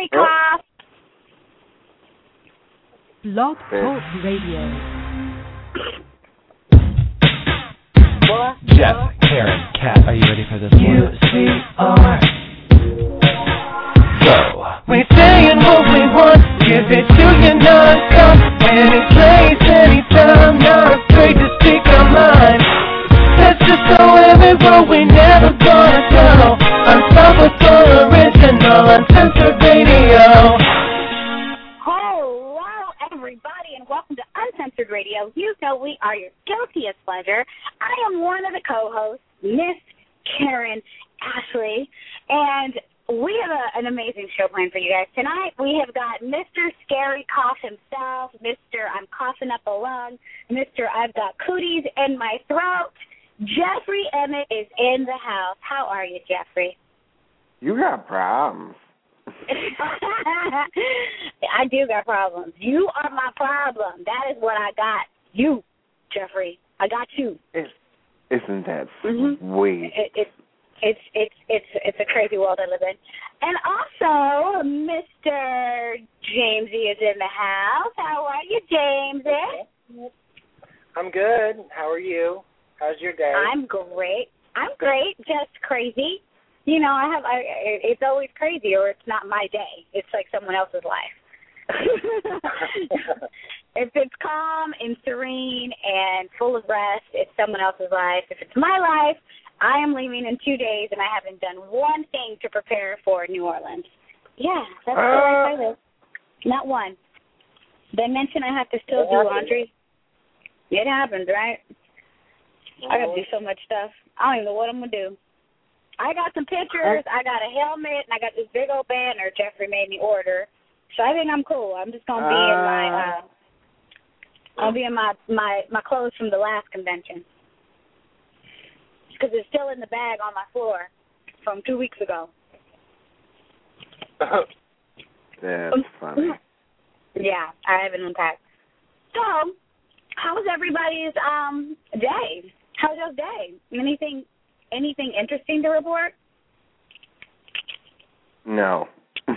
scary cough. Blog Talk Radio. Jeff, Karen, Kat, are you ready for this one? UCR. Go. We saying what we want, give it to you non-stop. Any place, anytime, not afraid to speak our mind. Let's just go everywhere we never gonna go. Unstoppable, original, uncensored radio. Hello, everybody, and welcome to Uncensored Radio. You know we are your guiltiest pleasure. I am one of the co-hosts, Miss Karen Ashley, and we have an amazing show planned for you guys. Tonight we have got Mr. Scary Cough himself, Mr. I'm coughing up a lung, Mr. I've got cooties in my throat. Jeffrey Emmett is in the house. How are you, Jeffrey? You got problems. I do got problems. You are my problem. That is what I got. You, Jeffrey. I got you. Isn't that sweet? It's a crazy world I live in. And also, Mr. Jamesy is in the house. How are you, Jamesy? I'm good. How are you? How's your day? I'm great. Just crazy. You know, it's always crazy, or it's not my day. It's like someone else's life. If it's calm and serene and full of rest, it's someone else's life. If it's my life, I am leaving in 2 days, and I haven't done one thing to prepare for New Orleans. Yeah, that's the life I live. Not one. Did I mention I have to still do laundry? It happens, right? I got to do so much stuff. I don't even know what I'm going to do. I got some pictures, I got a helmet, and I got this big old banner Jeffrey made me order. So I think I'm cool. I'm just going to be in my clothes from the last convention. Because it's still in the bag on my floor from 2 weeks ago. That's funny. Yeah, I haven't unpacked. So, how was everybody's day? How was your day? Anything interesting to report? No.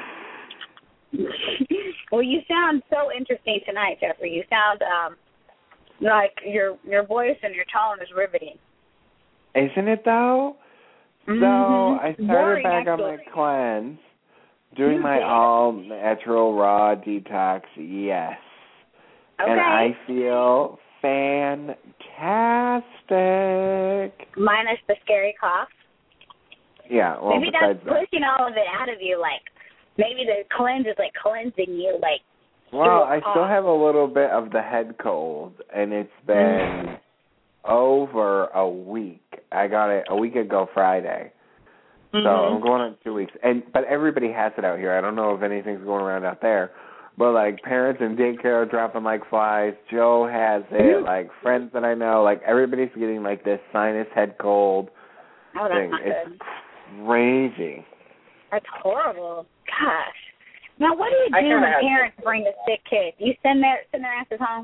Well, you sound so interesting tonight, Jeffrey. You sound like your voice and your tone is riveting. Isn't it, though? So I started back on my cleanse, doing my all-natural raw detox, yes. Okay. And I feel fantastic. Minus the scary cough? Yeah, well, maybe that's pushing all of it out of you, like, maybe the cleanse is, like, cleansing you, like, well, I still have a little bit of the head cold, and it's been over a week. I got it a week ago Friday. So I'm going on 2 weeks. But everybody has it out here. I don't know if anything's going around out there. But, like, parents in daycare are dropping like flies. Joe has it. Like, friends that I know, like, everybody's getting, like, this sinus head cold thing. It's crazy. That's horrible. Gosh. Now, what do you do when parents bring a sick kid? You send their asses home?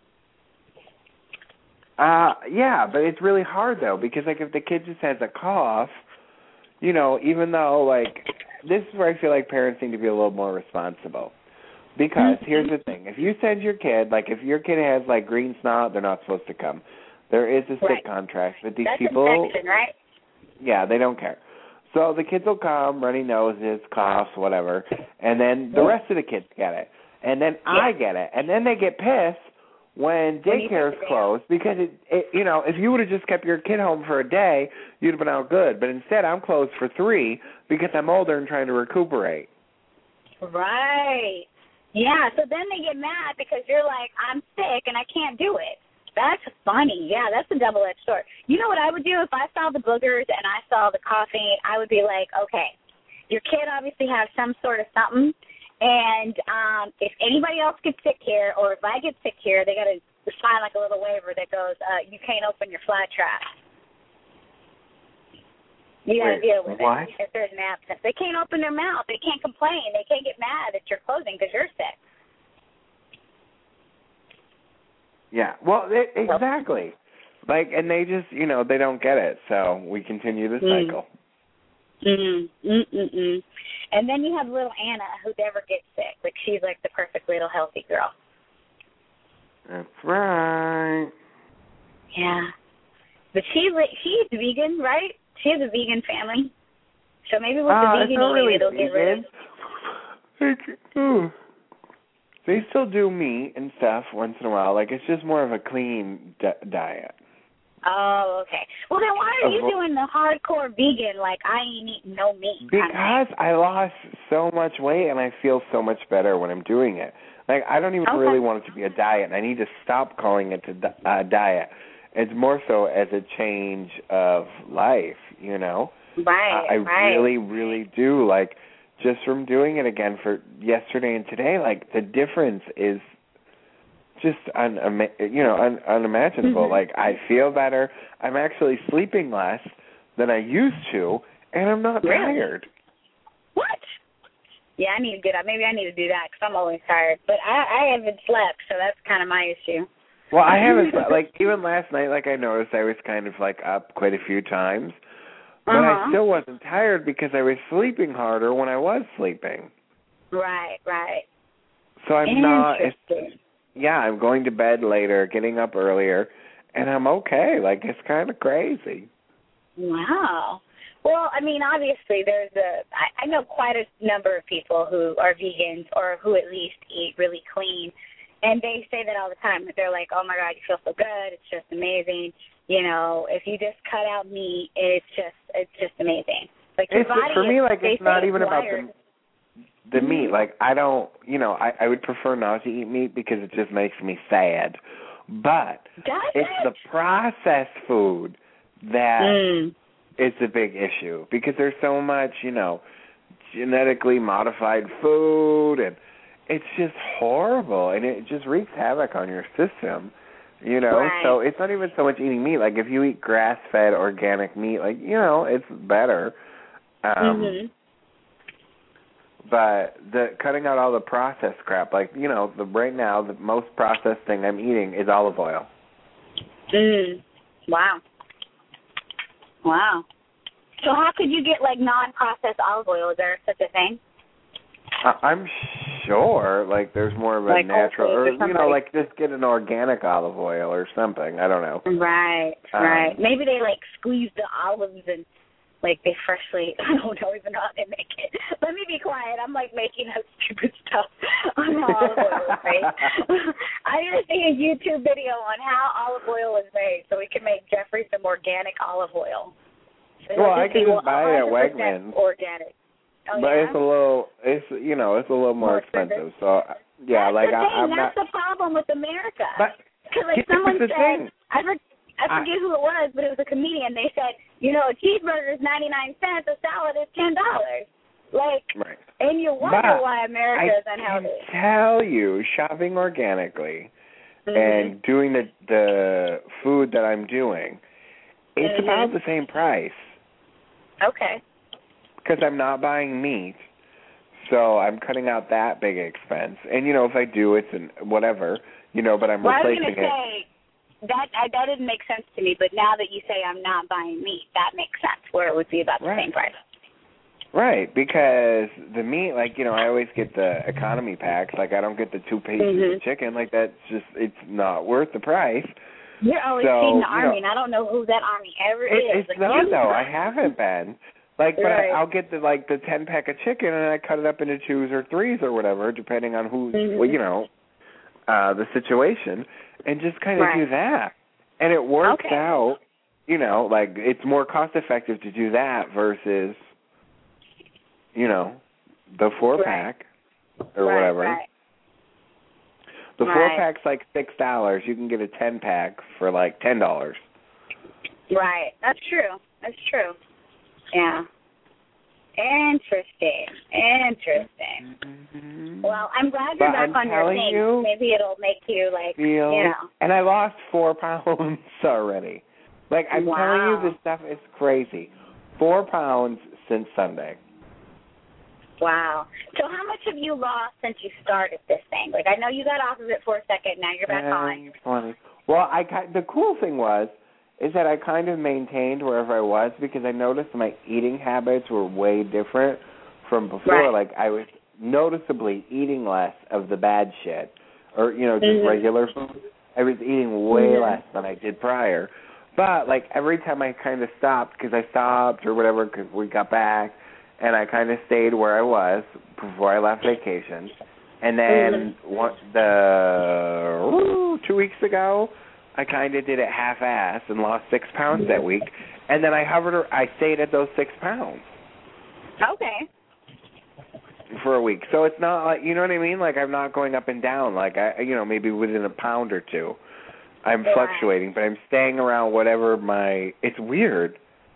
Yeah, but it's really hard, though, because, like, if the kid just has a cough, you know, even though, like, this is where I feel like parents need to be a little more responsible. Because here's the thing. If you send your kid, like, if your kid has, like, green snot, they're not supposed to come. There is a sick contract. But these people... That's infection, right? Yeah, they don't care. So the kids will come, runny noses, coughs, whatever, and then the rest of the kids get it. And then I get it. And then they get pissed when daycare's closed because, it you know, if you would have just kept your kid home for a day, you'd have been out good. But instead, I'm closed for 3 because I'm older and trying to recuperate. Right. Yeah, so then they get mad because you're like, I'm sick and I can't do it. That's funny. Yeah, that's a double-edged sword. You know what I would do if I saw the boogers and I saw the coughing? I would be like, okay, your kid obviously has some sort of something, and if anybody else gets sick here or if I get sick here, they got to sign like a little waiver that goes, you can't open your fly trap. You got to deal with it if there's an absence. They can't open their mouth. They can't complain. They can't get mad that you're closing because you're sick. Yeah, well, exactly. Like, and they just, you know, they don't get it, so we continue the cycle. And then you have little Anna, who never gets sick. Like, she's like the perfect little healthy girl. That's right. Yeah. But she's vegan, right? She has a vegan family. So maybe with the vegan eating, it'll get rid of... They still do meat and stuff once in a while. Like, it's just more of a clean diet. Oh, okay. Well, then why are you doing the hardcore vegan, like, I ain't eating no meat? Because I lost so much weight and I feel so much better when I'm doing it. Like, I don't even really want it to be a diet. I need to stop calling it a diet. It's more so as a change of life, you know? Right, I really, really do. Like, just from doing it again for yesterday and today, like, the difference is just unimaginable. Like, I feel better. I'm actually sleeping less than I used to, and I'm not tired. What? Yeah, I need to get up. Maybe I need to do that because I'm always tired. But I haven't slept, so that's kind of my issue. Well, I haven't, like, even last night, like, I noticed I was kind of, like, up quite a few times. But I still wasn't tired because I was sleeping harder when I was sleeping. Right. So I'm not... I'm going to bed later, getting up earlier, and I'm okay. Like, it's kind of crazy. Wow. Well, I mean, obviously, I know quite a number of people who are vegans or who at least eat really clean, and they say that all the time. They're like, oh, my God, you feel so good. It's just amazing. You know, if you just cut out meat, it's just amazing. Like, your body for me, like, it's not even about the meat. Like, I don't, I would prefer not to eat meat because it just makes me sad. But it's the processed food that is the big issue because there's so much, genetically modified food, and it's just horrible, and it just wreaks havoc on your system, Right. So it's not even so much eating meat. Like, if you eat grass-fed organic meat, like, it's better. But the cutting out all the processed crap, like, right now, the most processed thing I'm eating is olive oil. Wow. So how could you get, like, non-processed olive oil? Is there such a thing? I'm sure, like, there's more of a like natural, or, like, just get an organic olive oil or something. I don't know. Right. Maybe they, like, squeeze the olives and, like, they freshly, I don't even know how they make it. Let me be quiet. I'm, like, making up stupid stuff on how olive oil is made. I need to see a YouTube video on how olive oil is made so we can make Jeffrey some organic olive oil. So well, I can just buy it at Wegmans. Organic. Oh, but yeah? it's a little more expensive. So yeah, that's I'm that's not. the problem with America. Because like someone said, I forget who it was, but it was a comedian. They said, a cheeseburger is 99 cents, a salad is $10. Like, right. And you wonder why America is unhealthy. I can tell you, shopping organically and doing the food that I'm doing, it's about the same price. Okay. Because I'm not buying meat, so I'm cutting out that big expense. And, if I do, it's whatever, but I'm replacing it. I was going to say, that didn't make sense to me, but now that you say I'm not buying meat, that makes sense, where it would be about the same price. Right, because the meat, like, I always get the economy packs. Like, I don't get the 2 pieces of chicken. Like, that's just, it's not worth the price. You're always feeding the Army, and I don't know who that Army ever is. It's not, though. I haven't been. Like, but I'll get the 10-pack of chicken, and I cut it up into 2s or 3s or whatever, depending on who's, the situation, and just kind of do that. And it works out, like, it's more cost-effective to do that versus, the 4-pack or whatever. Right. The 4-pack's like $6. You can get a 10-pack for, like, $10. Right. That's true. Yeah. Interesting. Well, I'm glad you're back on your thing. Maybe it'll make you, like, And I lost 4 pounds already. Like, I'm telling you, this stuff is crazy. 4 pounds since Sunday. Wow. So how much have you lost since you started this thing? Like, I know you got off of it for a second. Now you're back on. 20. Well, the cool thing was, is that I kind of maintained wherever I was because I noticed my eating habits were way different from before. Right. Like, I was noticeably eating less of the bad shit or, just regular food. I was eating way less than I did prior. But, like, every time I kind of stopped, because I stopped or whatever because we got back, and I kind of stayed where I was before I left vacation. And then 2 weeks ago, I kind of did it half-ass and lost 6 pounds that week. And then I stayed at those 6 pounds. Okay. For a week. So it's not like, you know what I mean? Like, I'm not going up and down. Like, maybe within a pound or two. I'm fluctuating, but I'm staying around whatever it's weird.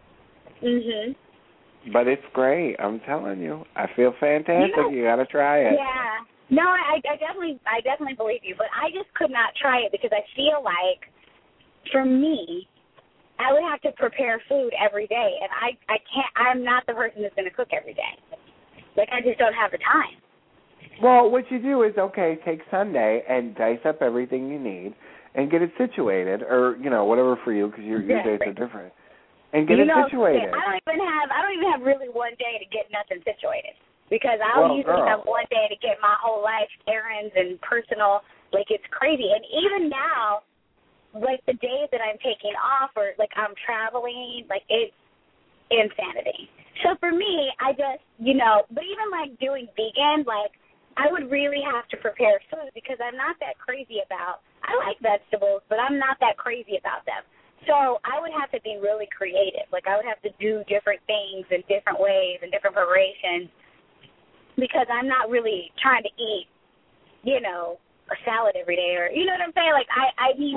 But it's great. I'm telling you. I feel fantastic. You got to try it. Yeah. No, I definitely believe you, but I just could not try it because I feel like, for me, I would have to prepare food every day, and I can't. I'm not the person that's going to cook every day. Like, I just don't have the time. Well, what you do is, take Sunday and dice up everything you need and get it situated, or, whatever for you, because your days are different. And get it situated. I don't even have really one day to get nothing situated. Because I'll usually have one day to get my whole life errands and personal, like, it's crazy. And even now, like, the days that I'm taking off or, like, I'm traveling, like, it's insanity. So for me, I just, but even, like, doing vegan, like, I would really have to prepare food because I'm not that crazy about, I like vegetables, but I'm not that crazy about them. So I would have to be really creative. Like, I would have to do different things in different ways and different preparations, because I'm not really trying to eat, a salad every day, or, you know what I'm saying? Like, I need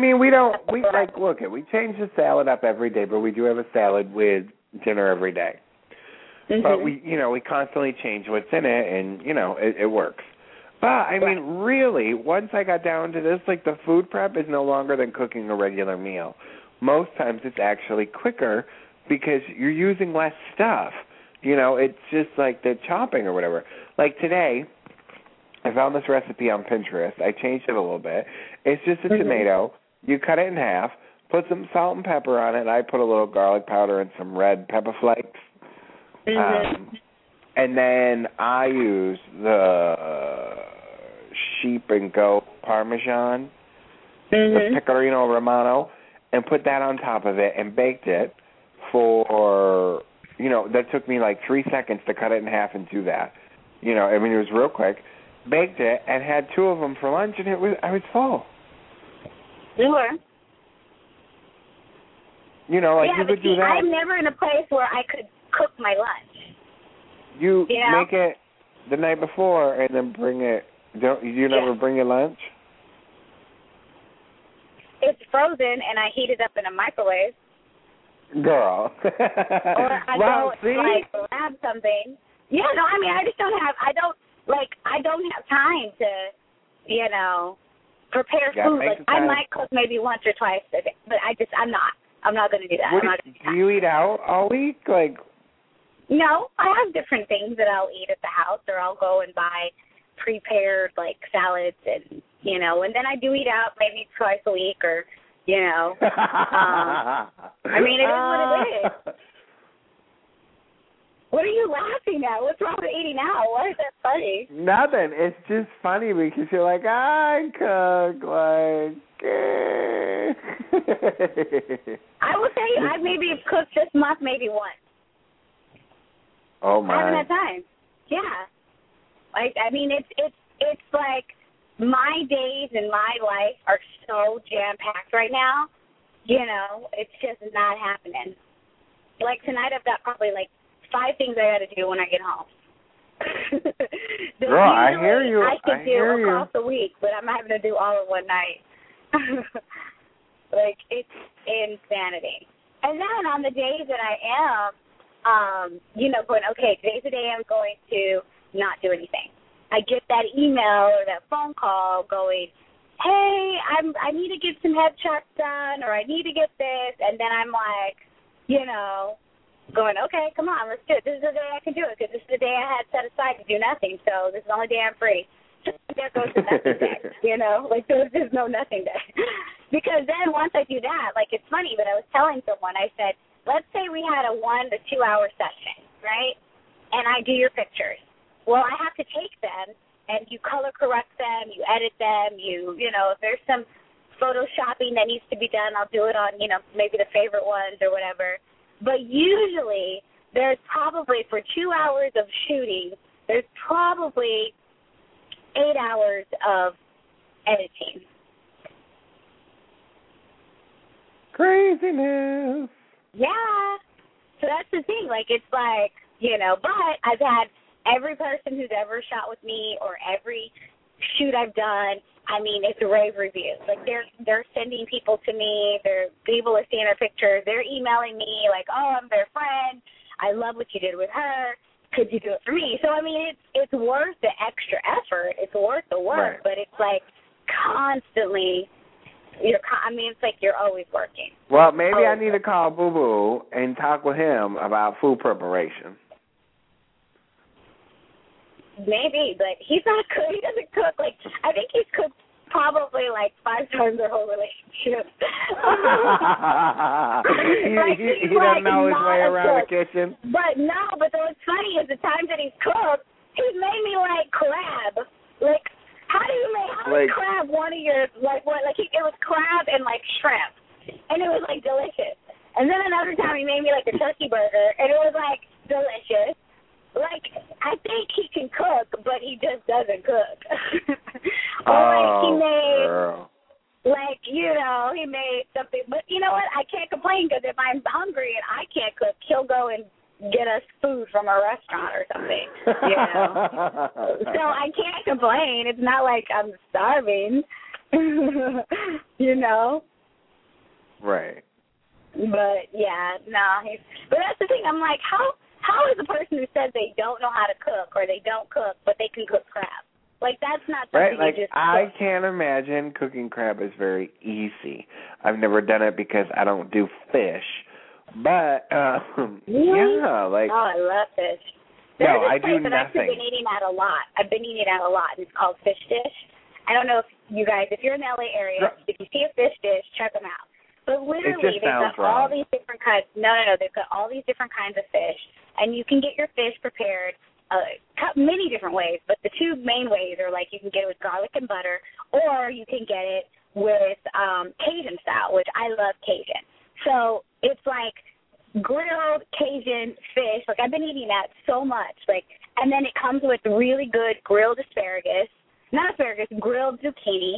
we change the salad up every day, but we do have a salad with dinner every day. But we constantly change what's in it, and, it works. But, really, once I got down to this, like, the food prep is no longer than cooking a regular meal. Most times it's actually quicker because you're using less stuff. It's just like the chopping or whatever. Like today, I found this recipe on Pinterest. I changed it a little bit. It's just a tomato. You cut it in half, put some salt and pepper on it, and I put a little garlic powder and some red pepper flakes. And then I use the sheep and goat Parmesan, the Pecorino Romano, and put that on top of it and baked it for... that took me like 3 seconds to cut it in half and do that. It was real quick. Baked it and had 2 of them for lunch, and I was full. Sure. You could do that. I'm never in a place where I could cook my lunch. You make it the night before and then bring it. You never bring your lunch? It's frozen, and I heat it up in a microwave. Girl. Or I grab something. Yeah, no, I just don't have, I don't have time to, prepare food. Like, I might cook maybe once or twice a day, but I'm not going to do that. Do you eat out all week? Like, no, I have different things that I'll eat at the house, or I'll go and buy prepared, like, salads and, and then I do eat out maybe twice a week, or, it is what it is. What are you laughing at? What's wrong with eating out? Why is that funny? Nothing. It's just funny because you're like, I cook, like, I will tell you, I maybe have cooked this month maybe once. Oh, my. I haven't had time. Yeah. It's like my days in my life are so jam-packed right now. It's just not happening. Like, tonight I've got probably, 5 things I got to do when I get home. Girl, I hear you. I could do across the week, but I'm having to do all in one night. It's insanity. And then on the days that I am, going, okay, today's the day I'm going to not do anything. I get that email or that phone call going, hey, I need to get some headshots done, or I need to get this, and then I'm like, going, okay, come on, let's do it. This is the day I can do it, because this is the day I had set aside to do nothing, so this is the only day I'm free. There goes the nothing day, there's just no nothing day. Because then once I do that, like, it's funny, but I was telling someone, I said, let's say we had a 1 to 2 hour session, right? And I do your pictures. Well, I have to take them, and you color correct them, you edit them, you know, if there's some photoshopping that needs to be done, I'll do it on, you know, maybe the favorite ones or whatever. But usually there's probably, for 2 hours of shooting, there's probably 8 hours of editing. Craziness. Yeah. So that's the thing. Like, it's like, you know, but I've had every person who's ever shot with me or every shoot I've done, I mean, it's rave reviews. Like, they're sending people to me. People are seeing their pictures. They're emailing me like, oh, I'm their friend. I love what you did with her. Could you do it for me? So, I mean, it's worth the extra effort. It's worth the work, but it's like constantly, it's like you're always working. Well, maybe I need to call Boo Boo and talk with him about food preparation. Maybe, but he's not cook. He doesn't cook. Like, I think he's cooked probably like 5 times their whole relationship. he doesn't know his way around the kitchen. But what's funny is the times that he's cooked, he's made me like crab. Like, how do you make crab one of your, like, what? Like, it was crab and like shrimp, and it was like delicious. And then another time he made me like a turkey burger, and it was like delicious. Like, I think he can cook, but he just doesn't cook. Or like he made, like, you know, he made something. But you know what? I can't complain, because if I'm hungry and I can't cook, he'll go and get us food from a restaurant or something. You know, so I can't complain. It's not like I'm starving. You know. Right. But yeah, no. But that's the thing. I'm like, how is a person who says they don't know how to cook or they don't cook, but they can cook crab? Like, that's not something right. Like, you just I cook. can't imagine cooking crab is very easy. I've never done it because I don't do fish. But, really? yeah, like... Oh, I love fish. No, I do nothing. I've been eating at a lot. I've been eating at a lot. It's called Fish Dish. I don't know if you guys, if you're in the L.A. area, if you see a fish dish, check them out. But literally, they've got all these different kinds. No, they've got all these different kinds of fish, and you can get your fish prepared many different ways. But the 2 main ways are, like, you can get it with garlic and butter, or you can get it with Cajun style, which I love Cajun. So it's like grilled Cajun fish. Like, I've been eating that so much. Like, and then it comes with really good grilled grilled zucchini.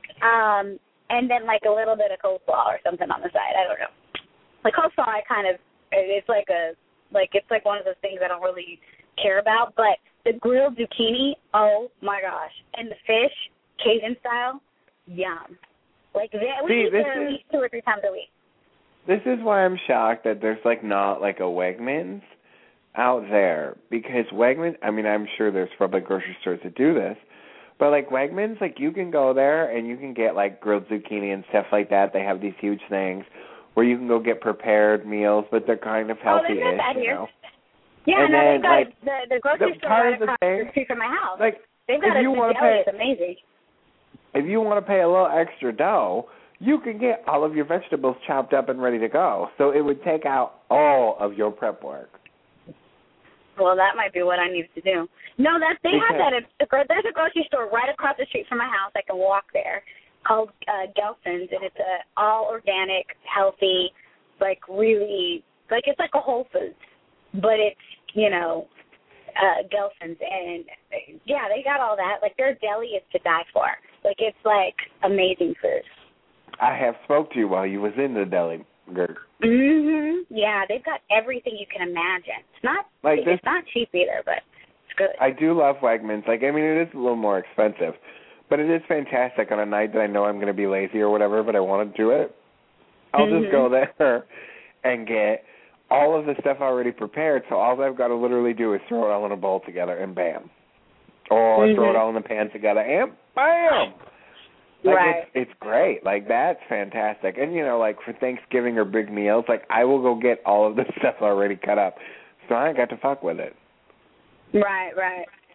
And then, like, a little bit of coleslaw or something on the side. I don't know. Like, coleslaw, it's like one of those things I don't really care about. But the grilled zucchini, oh, my gosh. And the fish, Cajun style, yum. Like, we eat there at least 2 or 3 times a week. This is why I'm shocked that there's, like, not, like, a Wegmans out there. Because Wegmans, I mean, I'm sure there's probably grocery stores that do this. But, like, Wegmans, like, you can go there and you can get, like, grilled zucchini and stuff like that. They have these huge things where you can go get prepared meals, but they're kind of healthy-ish, you know. Yeah, and no, then, they've got like, the grocery store right across the street from my house. Like, they've got a deli. It's amazing. If you want to pay a little extra dough, you can get all of your vegetables chopped up and ready to go. So it would take out all of your prep work. Well, that might be what I need to do. No, they have that. There's a grocery store right across the street from my house. I can walk there, called Gelson's, and it's all organic, healthy, like really, like it's like a Whole Foods, but it's, you know, Gelson's, and yeah, they got all that. Like, their deli is to die for. Like, it's like amazing food. I have spoke to you while you was in the deli, Gert. Yeah, they've got everything you can imagine. It's not cheap either, but it's good. I do love Wegmans. Like, I mean, it is a little more expensive, but it is fantastic on a night that I know I'm going to be lazy or whatever, but I want to do it. I'll just go there and get all of the stuff already prepared, so all I've got to literally do is throw it all in a bowl together, and bam. Or throw it all in the pan together, and bam! Like, right. It's great. Like, that's fantastic. And, you know, like, for Thanksgiving or big meals, like, I will go get all of the stuff already cut up, so I ain't got to fuck with it. Right.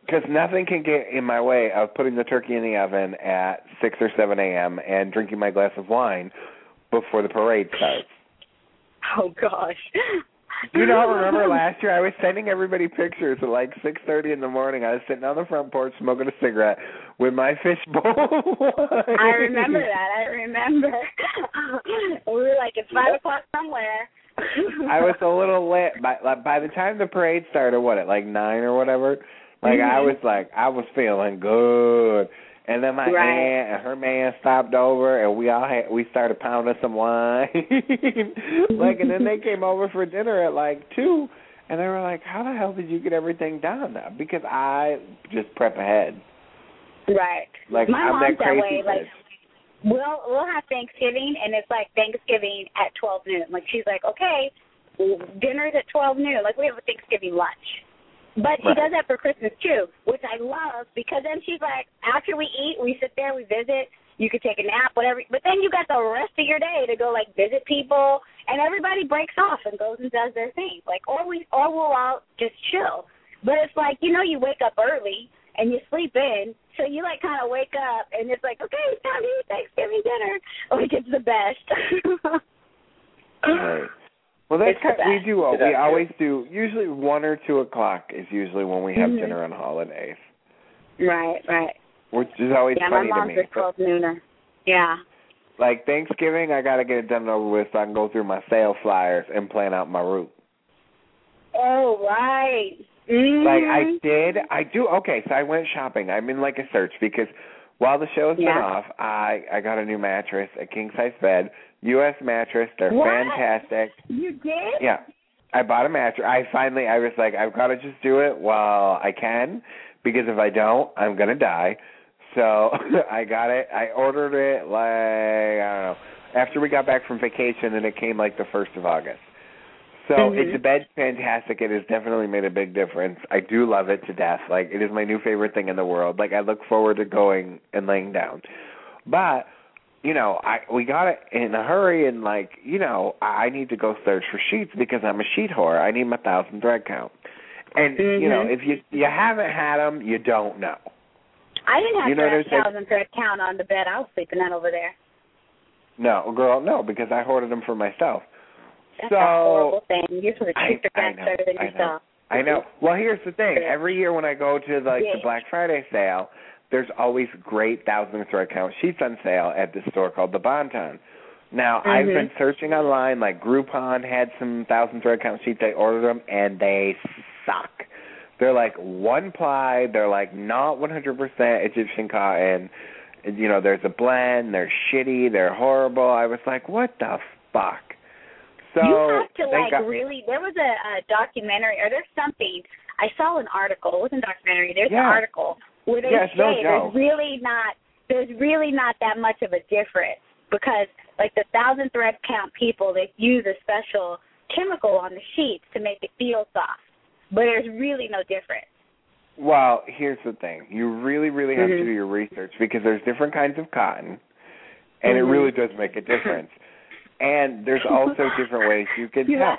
Because nothing can get in my way of putting the turkey in the oven at 6 or 7 a.m. and drinking my glass of wine before the parade starts. Oh, gosh. Do you not remember last year I was sending everybody pictures at like 6:30 in the morning. I was sitting on the front porch smoking a cigarette with my fishbowl. I remember that. I remember. We were like, it's 5 o'clock somewhere. I was a little lit. By the time the parade started, what, at like 9 or whatever, like I was feeling good. And then my aunt and her man stopped over, and we started pounding some wine. And then they came over for dinner at like 2, and they were like, "How the hell did you get everything done?" Because I just prep ahead. Right. Like my I'm mom's that crazy. That way. Like we'll have Thanksgiving, and it's like Thanksgiving at 12 noon. Like she's like, okay, dinner's at 12 noon. Like we have a Thanksgiving lunch. But she does that for Christmas, too, which I love, because then she's like, after we eat, we sit there, we visit, you could take a nap, whatever, but then you got the rest of your day to go, like, visit people, and everybody breaks off and goes and does their thing. Like, or we'll all just chill. But it's like, you wake up early, and you sleep in, so you, like, kind of wake up, and it's like, okay, it's time to eat Thanksgiving dinner. Like, it's the best. Right. Well, that's we do. We always do. Usually 1 or 2 o'clock is usually when we have dinner on holidays. Right. Which is always funny to me. Yeah, my mom's a 12 nooner. Yeah. Like Thanksgiving, I got to get it done over with so I can go through my sale flyers and plan out my route. Oh, right. Mm-hmm. Like I do. Okay, so I went shopping. I'm in like a search because while the show's been off, I got a new mattress, a king-size bed, U.S. mattress. They're fantastic. You did? Yeah. I bought a mattress. I was like, I've got to just do it while I can, because if I don't, I'm going to die. So I got it. I ordered it I don't know, after we got back from vacation, and it came like the 1st of August. So the bed's fantastic. It has definitely made a big difference. I do love it to death. Like, it is my new favorite thing in the world. Like, I look forward to going and laying down. But, we got it in a hurry, and, I need to go search for sheets because I'm a sheet whore. I need my 1,000 thread count. And, if you haven't had them, you don't know. I didn't have 1,000 thread count on the bed I was sleeping at over there. No, girl, no, because I hoarded them for myself. That's a horrible thing. You're supposed to treat your friends better than yourself. I know. Well, here's the thing. Every year when I go to the Black Friday sale, there's always great 1,000 thread count sheets on sale at this store called the Bon-Ton. Now, I've been searching online, like Groupon had some 1,000 thread count sheets. I ordered them, and they suck. They're like one ply. They're like not 100% Egyptian cotton. There's a blend. They're shitty. They're horrible. I was like, what the fuck? So you have to really. There was a documentary, or there's something. I saw an article. It wasn't a documentary. There's an article where they say there's really not that much of a difference, because like the 1,000 thread count people, they use a special chemical on the sheets to make it feel soft, but there's really no difference. Well, here's the thing. You really, really have to do your research, because there's different kinds of cotton, and it really does make a difference. And there's also different ways you can tell.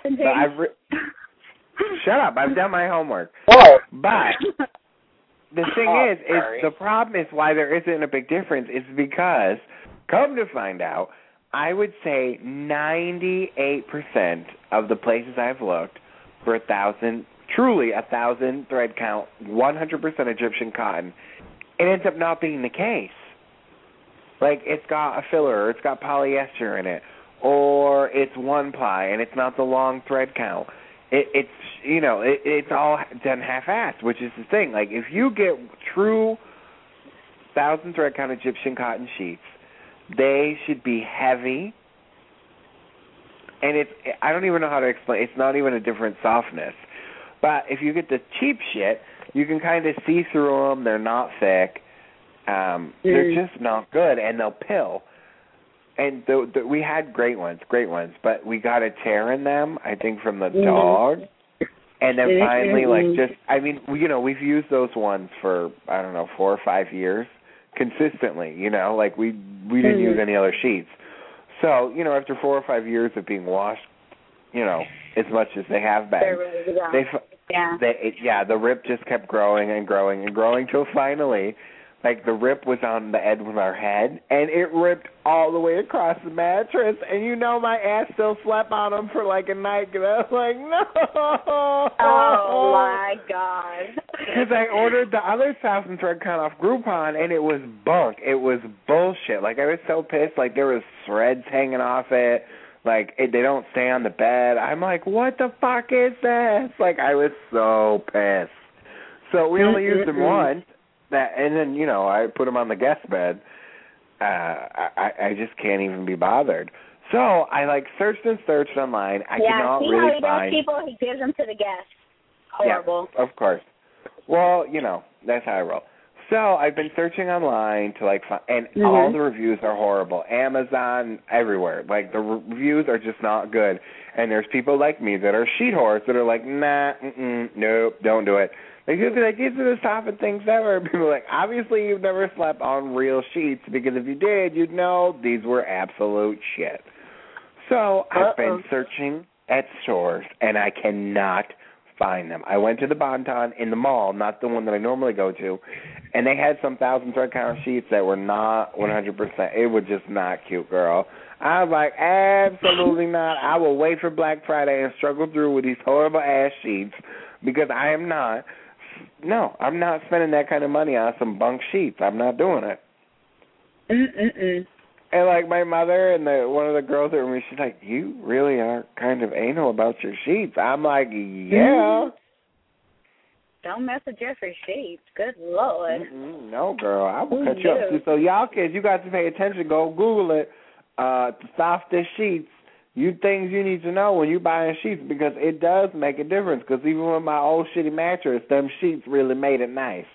Shut up. I've done my homework. Whoa. But the thing is the problem is why there isn't a big difference is because, come to find out, I would say 98% of the places I've looked for 1,000, truly 1,000 thread count, 100% Egyptian cotton, it ends up not being the case. Like, it's got a filler, or it's got polyester in it, or it's one ply and it's not the long thread count. It's all done half-assed, which is the thing. Like, if you get true 1,000 thread count Egyptian cotton sheets, they should be heavy, and I don't even know how to explain. It's not even a different softness. But if you get the cheap shit, you can kind of see through them. They're not thick. They're just not good, and they'll pill. And we had great ones, but we got a tear in them, I think, from the dog. And then finally, we've used those ones for, 4 or 5 years consistently, we didn't use any other sheets. So, after 4 or 5 years of being washed, as much as they have been, Yeah. The rip just kept growing and growing and growing till finally, like, the rip was on the edge of our head, and it ripped all the way across the mattress, and you know my ass still slept on them for, like, a night, and I was like, no! Oh, my God. Because I ordered the other Thousand Thread Count off Groupon, and it was bunk. It was bullshit. Like, I was so pissed. Like, there was threads hanging off it. Like, they don't stay on the bed. I'm like, what the fuck is this? Like, I was so pissed. So we only used them once. And then, you know, I put them on the guest bed. I just can't even be bothered. So I, like, searched and searched online. I cannot really find... Yeah, see how he does people? He gives them to the guests. Horrible. Yeah, of course. Well, you know, that's how I roll. So I've been searching online to, like, find... And all the reviews are horrible. Amazon, everywhere. Like, the reviews are just not good. And there's people like me that are sheet whores that are like, nah, nope, don't do it. Like, you'll be like, these are the softest things ever. People are like, obviously you've never slept on real sheets, because if you did, you'd know these were absolute shit. So I've been searching at stores, and I cannot find them. I went to the Bon-Ton in the mall, not the one that I normally go to, and they had some Thousand Thread Count sheets that were not 100%. It was just not cute, girl. I was like, absolutely not. I will wait for Black Friday and struggle through with these horrible ass sheets, because I am not. No, I'm not spending that kind of money on some bunk sheets. I'm not doing it. And, like, my mother and one of the girls that were with me, she's like, you really are kind of anal about your sheets. I'm like, yeah. Don't mess with Jeffrey's sheets. Good Lord. No, girl. I will cut you up. So, y'all kids, you got to pay attention. Go Google it. The softest sheets. Things you need to know when you buying sheets, because it does make a difference. Because even with my old shitty mattress, them sheets really made it nice.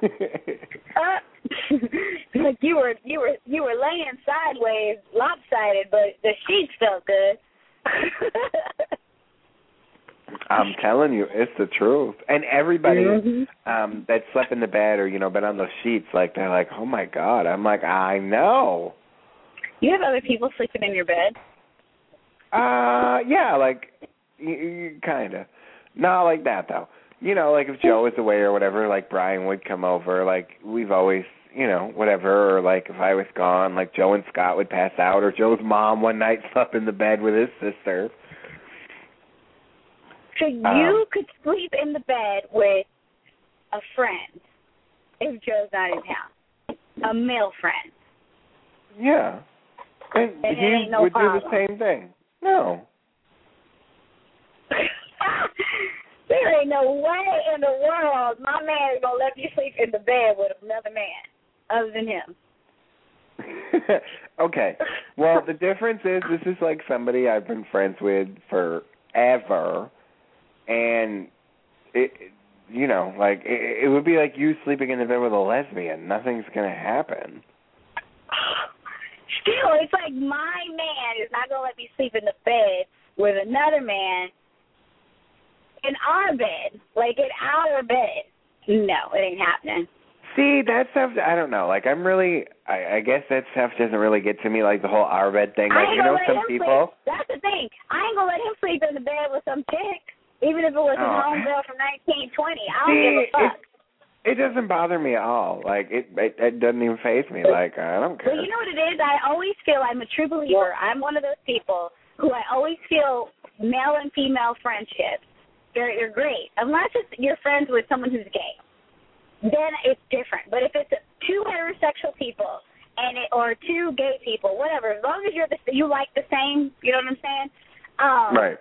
Like you were laying sideways, lopsided, but the sheets felt good. I'm telling you, it's the truth. And everybody that slept in the bed or, you know, been on those sheets, like, they're like, oh my God. I'm like, I know. You have other people sleeping in your bed? Yeah, like, kind of. Not like that, though. You know, like, if Joe was away or whatever, like, Brian would come over. Like, we've always, you know, whatever. Or, like, if I was gone, like, Joe and Scott would pass out. Or Joe's mom one night slept in the bed with his sister. So you could sleep in the bed with a friend if Joe's not in town. A male friend. Yeah. And he would do the same thing. No. There ain't no way in the world my man is going to let me sleep in the bed with another man other than him. Okay. Well, the difference is this is like somebody I've been friends with forever, and it, you know, like it would be like you sleeping in the bed with a lesbian. Nothing's going to happen. Still, it's like my man is not going to let me sleep in the bed with another man in our bed, like in our bed. No, it ain't happening. See, that stuff, I don't know. Like, I guess that stuff doesn't really get to me, like the whole our bed thing. Like, you know, some people. That's the thing. I ain't going to let him sleep in the bed with some chick, even if it was his homegirl from 1920. I don't give a fuck. It doesn't bother me at all. Like, it doesn't even faze me. Like, I don't care. Well, you know what it is? I always feel I'm a true believer. I'm one of those people who I always feel male and female friendships. They're great. Unless you're friends with someone who's gay. Then it's different. But if it's two heterosexual people or two gay people, whatever, as long as you like the same, you know what I'm saying? Right.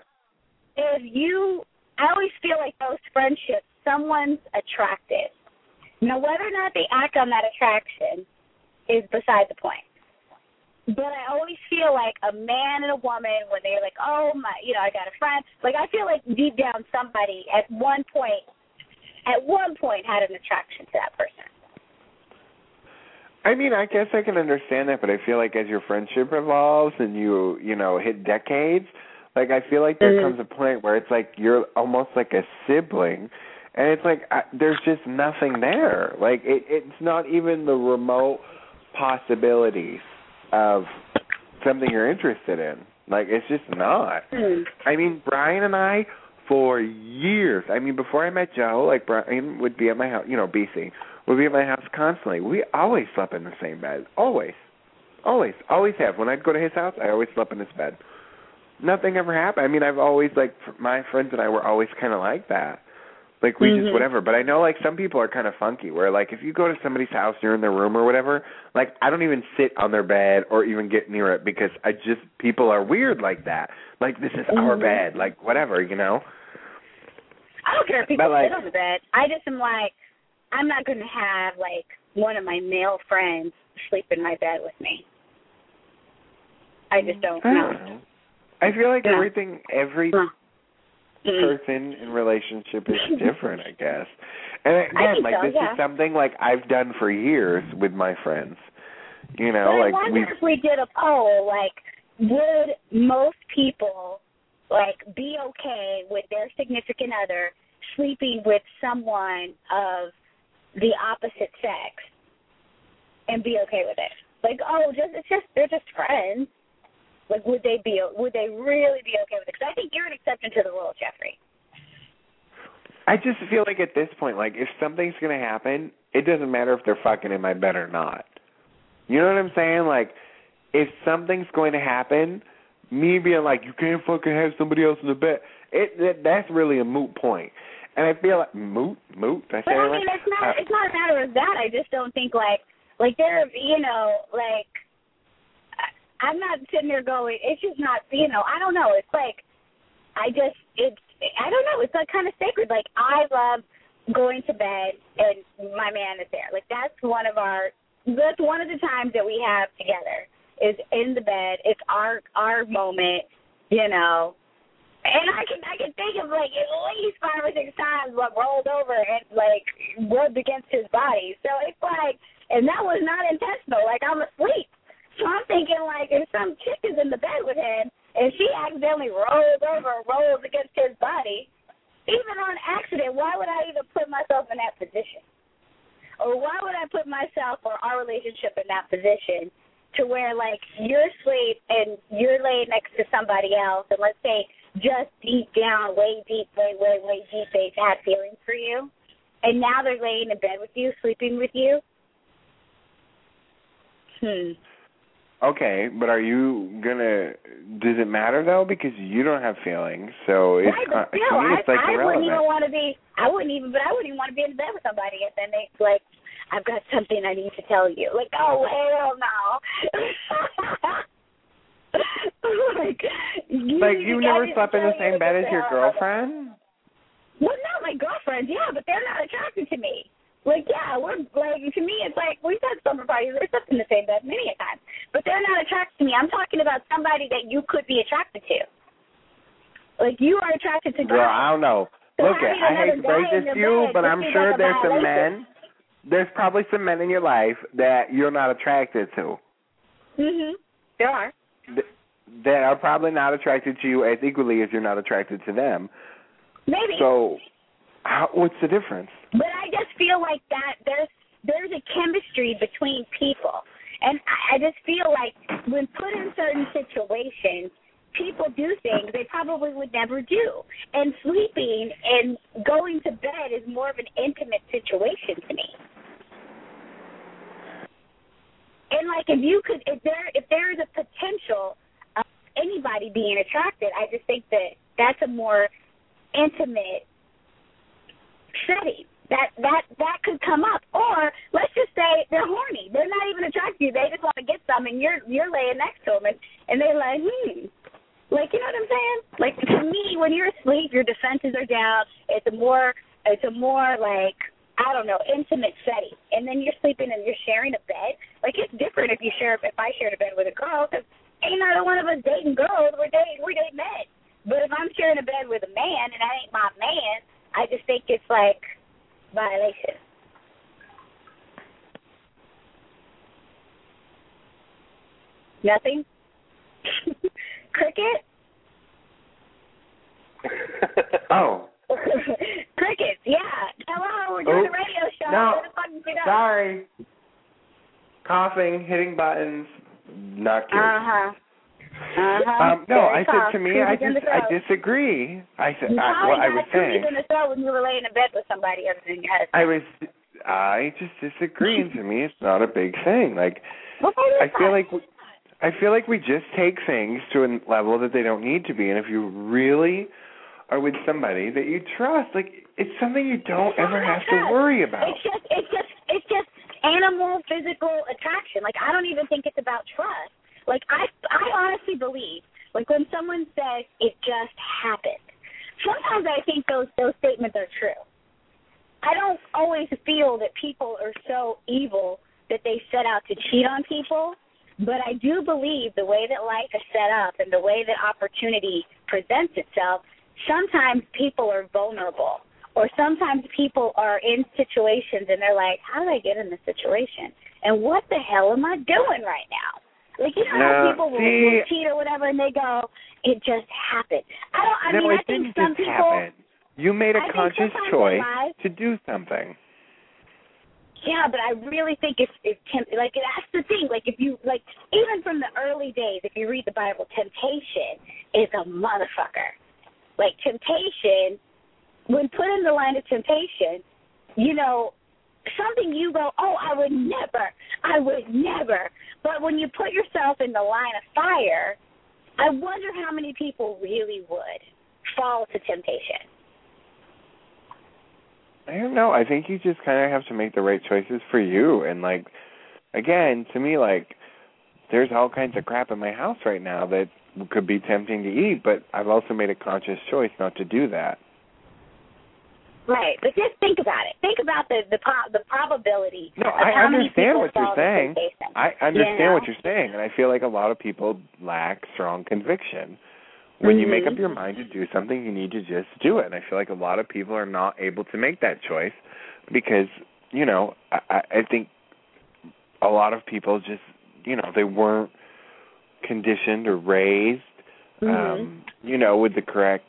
I always feel like those friendships, someone's attracted. Now, whether or not they act on that attraction is beside the point. But I always feel like a man and a woman, when they're like, oh, my, you know, I got a friend, like I feel like deep down somebody at one point had an attraction to that person. I mean, I guess I can understand that, but I feel like as your friendship evolves and you know, hit decades, like I feel like there comes a point where it's like you're almost like a sibling. And it's like there's just nothing there. Like it's not even the remote possibilities of something you're interested in. Like it's just not. I mean, Brian and I for years. I mean, before I met Joe, like Brian would be at my house, BC would be at my house constantly. We always slept in the same bed. Always have. When I'd go to his house, I always slept in his bed. Nothing ever happened. I mean, I've always, like, my friends and I were always kind of like that. Like, we just whatever. But I know, like, some people are kind of funky where, like, if you go to somebody's house, you're in their room or whatever, like, I don't even sit on their bed or even get near it because people are weird like that. Like, this is our bed. Like, whatever, I don't care if people sit on the bed. I just am like, I'm not going to have, like, one of my male friends sleep in my bed with me. I just don't know. I feel like every person in relationship is different, I guess. And again, like, this is something, like, I've done for years with my friends. But like, I wonder if we did a poll, like, would most people, like, be okay with their significant other sleeping with someone of the opposite sex and be okay with it? Like, they're just friends. Like, would they really be okay with it? Because I think you're an exception to the rule, Jeffrey. I just feel like at this point, like, if something's going to happen, it doesn't matter if they're fucking in my bed or not. You know what I'm saying? Like, if something's going to happen, me being like, you can't fucking have somebody else in the bed, that's really a moot point. And I feel like, moot? Did I say I mean, it's not a matter of that. I just don't think, like there, like, I'm not sitting there going, it's just not, I don't know. It's like, I don't know. It's like kind of sacred. Like, I love going to bed and my man is there. Like, that's one of the times that we have together is in the bed. It's our moment, And I can think of, like, at least 5 or 6 times what rolled over and, like, rubbed against his body. So it's like, and that was not intentional. Like, I'm asleep. So I'm thinking, like, if some chick is in the bed with him and she accidentally rolls against his body, even on accident, why would I even put myself in that position? Or why would I put myself or our relationship in that position to where, like, you're asleep and you're laying next to somebody else, and let's say just deep down, way deep, they've had feelings for you, and now they're laying in bed with you, sleeping with you? Okay, but are you does it matter, though? Because you don't have feelings, so it's, to me, it's like irrelevant. I wouldn't even want to be in bed with somebody, and then they, like, I've got something I need to tell you. Like, oh, hell no. Like, you never slept in the same bed as your girlfriend? Well, not my girlfriends, yeah, but they're not attracted to me. Like, yeah, we're, like, to me, it's like, we've had summer parties, we're slept in the same bed many a time, but they're not attracted to me. I'm talking about somebody that you could be attracted to. Like, you are attracted to guys. Well, I don't know. So look, I hate to break this to you, but I'm sure there's some men, there's probably some men in your life that you're not attracted to. There are. That are probably not attracted to you as equally as you're not attracted to them. Maybe. So, what's the difference? But I just feel like that there's a chemistry between people. And I just feel like when put in certain situations, people do things they probably would never do. And sleeping and going to bed is more of an intimate situation to me. And, like, if there is a potential of anybody being attracted, I just think that that's a more intimate setting. That could come up. Or let's just say they're horny. They're not even attracted to you. They just want to get some, and you're laying next to them, and they're like, Like, you know what I'm saying? Like, to me, when you're asleep, your defenses are down. It's a more like, I don't know, intimate setting. And then you're sleeping and you're sharing a bed. Like, it's different if I shared a bed with a girl, because ain't neither one of us dating girls. We're dating men. But if I'm sharing a bed with a man and that ain't my man, I just think it's like violation. Nothing? Cricket? Oh. Crickets, yeah. Hello, we're doing a radio show. No, sorry. Coughing, hitting buttons, not cute. No, I said to me, I disagree. I said what I was saying. In the throat when you were laying in bed with somebody other than your husband. I just disagree, and to me, it's not a big thing. Like, I feel like we just take things to a level that they don't need to be, and if you really are with somebody that you trust, like, it's something you don't ever have to worry about. It's just animal physical attraction. Like, I don't even think it's about trust. Like, I honestly believe, like, when someone says it just happened, sometimes I think those statements are true. I don't always feel that people are so evil that they set out to cheat on people, but I do believe the way that life is set up and the way that opportunity presents itself, sometimes people are vulnerable, or sometimes people are in situations and they're like, how did I get in this situation? And what the hell am I doing right now? Like, you know how people will cheat or whatever, and they go, it just happened. I think some people happen. You made a conscious choice to do something. Yeah, but I really think it's like, that's the thing. Like, if you, like, even from the early days, if you read the Bible, temptation is a motherfucker. Like, temptation, when put in the line of temptation, you know, something you go, oh, I would never. But when you put yourself in the line of fire, I wonder how many people really would fall to temptation. I don't know. I think you just kind of have to make the right choices for you. And, like, again, to me, like, there's all kinds of crap in my house right now that could be tempting to eat, but I've also made a conscious choice not to do that. Right, but just think about it. Think about the probability. No, of I how many understand people what you're fall to saying. temptation. I understand what you're saying, and I feel like a lot of people lack strong conviction. When you make up your mind to do something, you need to just do it. And I feel like a lot of people are not able to make that choice because, you know, I think a lot of people just, you know, they weren't conditioned or raised, you know, with the correct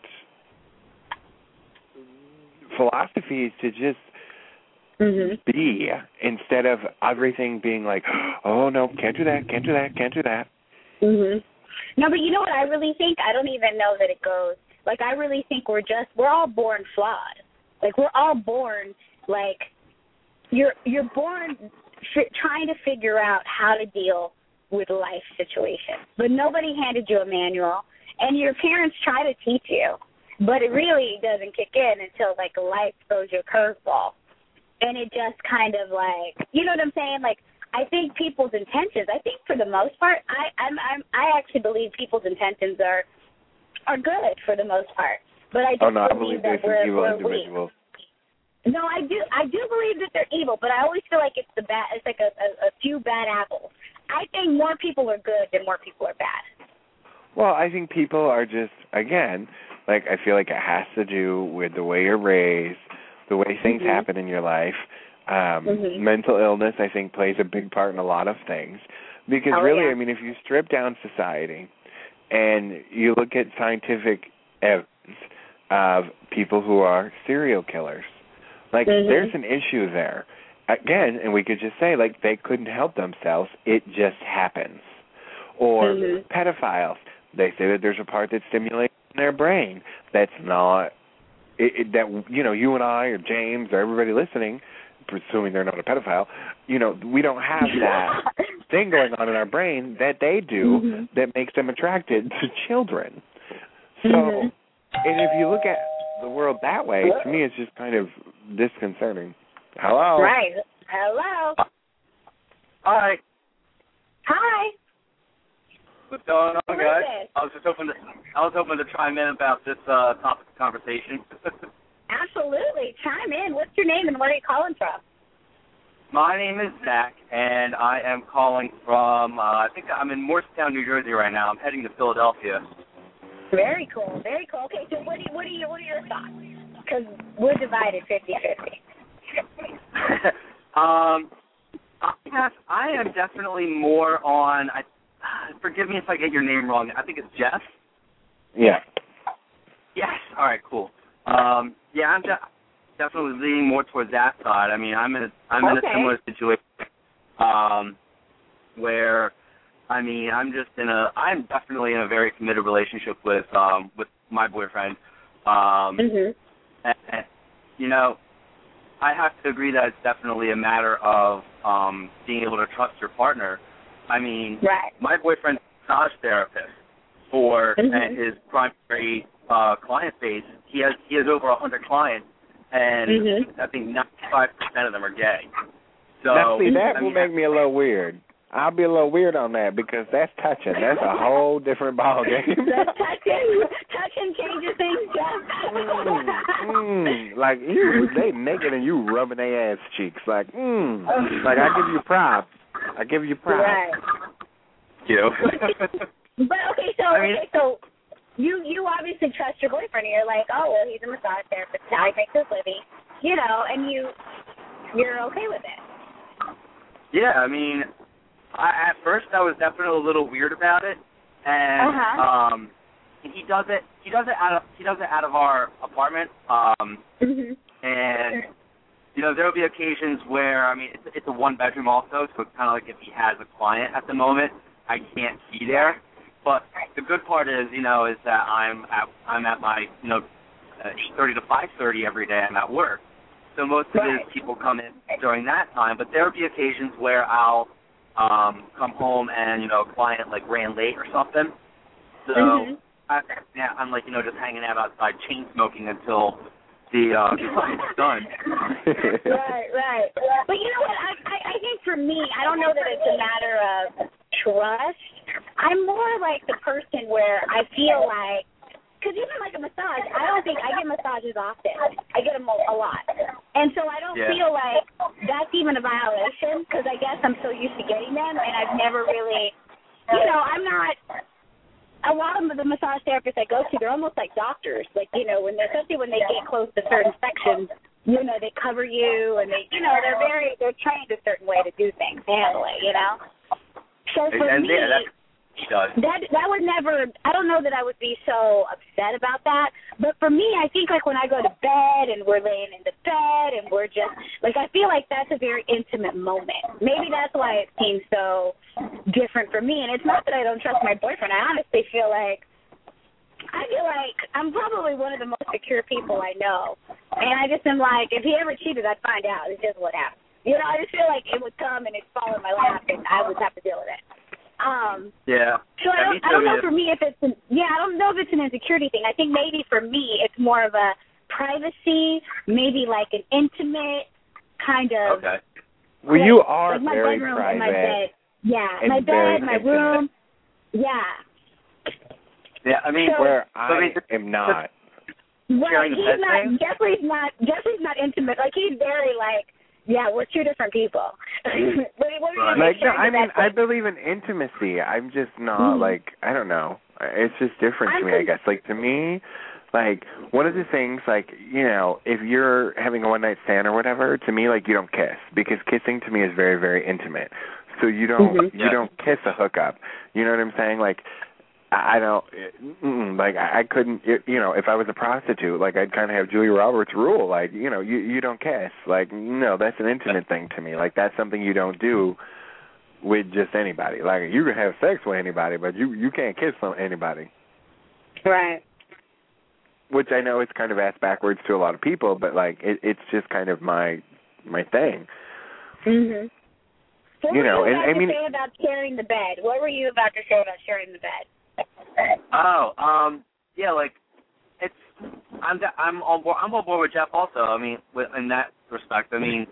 philosophies to just be, instead of everything being like, oh, no, can't do that. No, but you know what I really think? I don't even know that it goes. Like, I really think we're all born flawed. Like, we're all born, like, you're born trying to figure out how to deal with life situations. But nobody handed you a manual, and your parents try to teach you. But it really doesn't kick in until, like, life throws you a curveball. And it just kind of, like, you know what I'm saying? Like, I think people's intentions, I think for the most part, I actually believe people's intentions are good for the most part. But I just believe that we're weak. No, I do believe that they're evil, but I always feel like it's like a few bad apples. I think more people are good than more people are bad. Well, I think people are just, again, like, I feel like it has to do with the way you're raised, the way things happen in your life. Mental illness, I think, plays a big part in a lot of things. Because I mean, if you strip down society and you look at scientific evidence of people who are serial killers, like, there's an issue there. Again, and we could just say, like, they couldn't help themselves. It just happens. Or pedophiles. They say that there's a part that stimulates their brain that's not, that, you know, you and I or James or everybody listening, presuming they're not a pedophile, you know, we don't have that thing going on in our brain that they do that makes them attracted to children. So, and if you look at the world that way, to me it's just kind of disconcerting. Hello? Right. Hello? Hi. Hi. What's going on, guys? I was hoping to chime in about this topic of conversation. Absolutely. Chime in. What's your name and where are you calling from? My name is Zach, and I am calling from, I think I'm in Morristown, New Jersey right now. I'm heading to Philadelphia. Very cool. Very cool. Okay, so what are your thoughts? Because we're divided 50-50. I am definitely more on, forgive me if I get your name wrong. I think it's Jeff? Yeah. Yes. All right, cool. Yeah, I'm definitely leaning more towards that side. I mean, I'm in a similar situation where I mean, I'm definitely in a very committed relationship with my boyfriend. And, you know, I have to agree that it's definitely a matter of being able to trust your partner. I mean, my boyfriend's a massage therapist for his primary client base. He has over 100 clients, and I think 95% of them are gay. So now, see, that will make me a little weird. I'll be a little weird on that because that's touching. That's a whole different ball game. That's touching changes things, Jeff. Like they naked and you rubbing their ass cheeks. Like like I give you props. Right. You. But so you obviously trust your boyfriend. You're like, oh well, he's a massage therapist. Now he makes his living, you know, and you're okay with it. Yeah, I mean, at first I was definitely a little weird about it, and he does it out of our apartment, and you know there'll be occasions where I mean it's a 1-bedroom also, so it's kind of like if he has a client at the moment, I can't be there. But the good part is that I'm at my 8:30 to 5:30 every day. I'm at work. So most of his people come in during that time, but there will be occasions where I'll come home and, a client, like, ran late or something. So I'm like, just hanging out outside chain smoking until the client's done. Right. But you know what? I think for me, I don't know that it's a matter of trust. I'm more like the person where I feel like, because even like a massage, I don't think I get massages often. I get them a lot. And so I don't feel like that's even a violation because I guess I'm so used to getting them and I've never really, I'm not, a lot of the massage therapists I go to, they're almost like doctors. Like, especially when they get close to certain sections, they cover you and they're trained a certain way to do things, to handle it, So for me, that would never, I don't know that I would be so upset about that, but for me, I think like when I go to bed and we're laying in the bed and we're just, like I feel like that's a very intimate moment. Maybe that's why it seems so different for me, and it's not that I don't trust my boyfriend. I honestly feel like I'm probably one of the most secure people I know, and I just am like, if he ever cheated, I'd find out. It's just what happened. I just feel like it would come and it'd fall in my lap and I would have to deal with it. So I don't know for me if it's I don't know if it's an insecurity thing. I think maybe for me it's more of a privacy, maybe like an intimate kind of. Okay. Well, you are like my very bedroom private. And my bed. Yeah, my bed, my room. Yeah. Yeah, I mean, so, where I am not. Well, he's not. Jeffrey's not intimate. Like he's very like. Yeah, we're two different people. I believe in intimacy. I'm just not like, I don't know. It's just different to me, I guess. Like to me, like one of the things, like, if you're having a one-night stand or whatever, to me, like you don't kiss because kissing to me is very, very intimate. So you don't kiss a hookup. You know what I'm saying? Like I don't, like, I couldn't, if I was a prostitute, like, I'd kind of have Julia Roberts' rule, like, you don't kiss. Like, no, that's an intimate thing to me. Like, that's something you don't do with just anybody. Like, you can have sex with anybody, but you can't kiss anybody. Right. Which I know is kind of ass backwards to a lot of people, but, like, it's just kind of my thing. Mm-hmm. What were you about to say about sharing the bed? What were you about to say about sharing the bed? Like I'm on board with Jeff also. I mean, in that respect, I mean,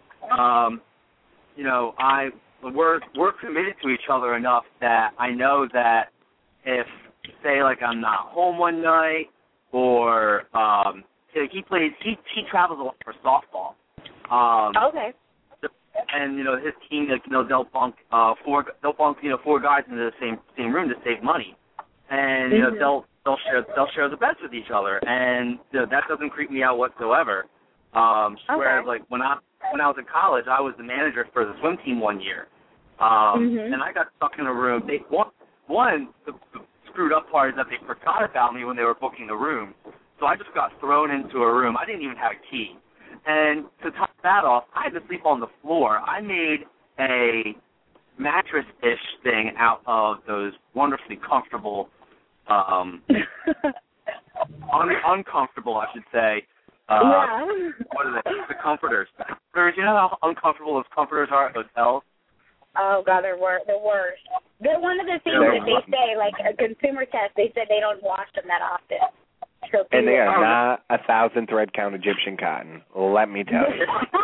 we're committed to each other enough that I know that if, say, like I'm not home one night, or he travels a lot for softball. Okay. And his team, they'll bunk four guys into the same room to save money, and they'll share the beds with each other, and that doesn't creep me out whatsoever. Whereas like when I was in college, I was the manager for the swim team one year, and I got stuck in a room. The screwed up part is that they forgot about me when they were booking the room, so I just got thrown into a room. I didn't even have a key. And to top that off, I had to sleep on the floor. I made a mattress-ish thing out of those wonderfully comfortable, uncomfortable, I should say. What are they? The comforters. You know how uncomfortable those comforters are at hotels? Oh, God, they're the worst. They're one of the things that they say, like a consumer test, they said they don't wash them that often. So and they are not 1,000 thread count Egyptian cotton, let me tell you.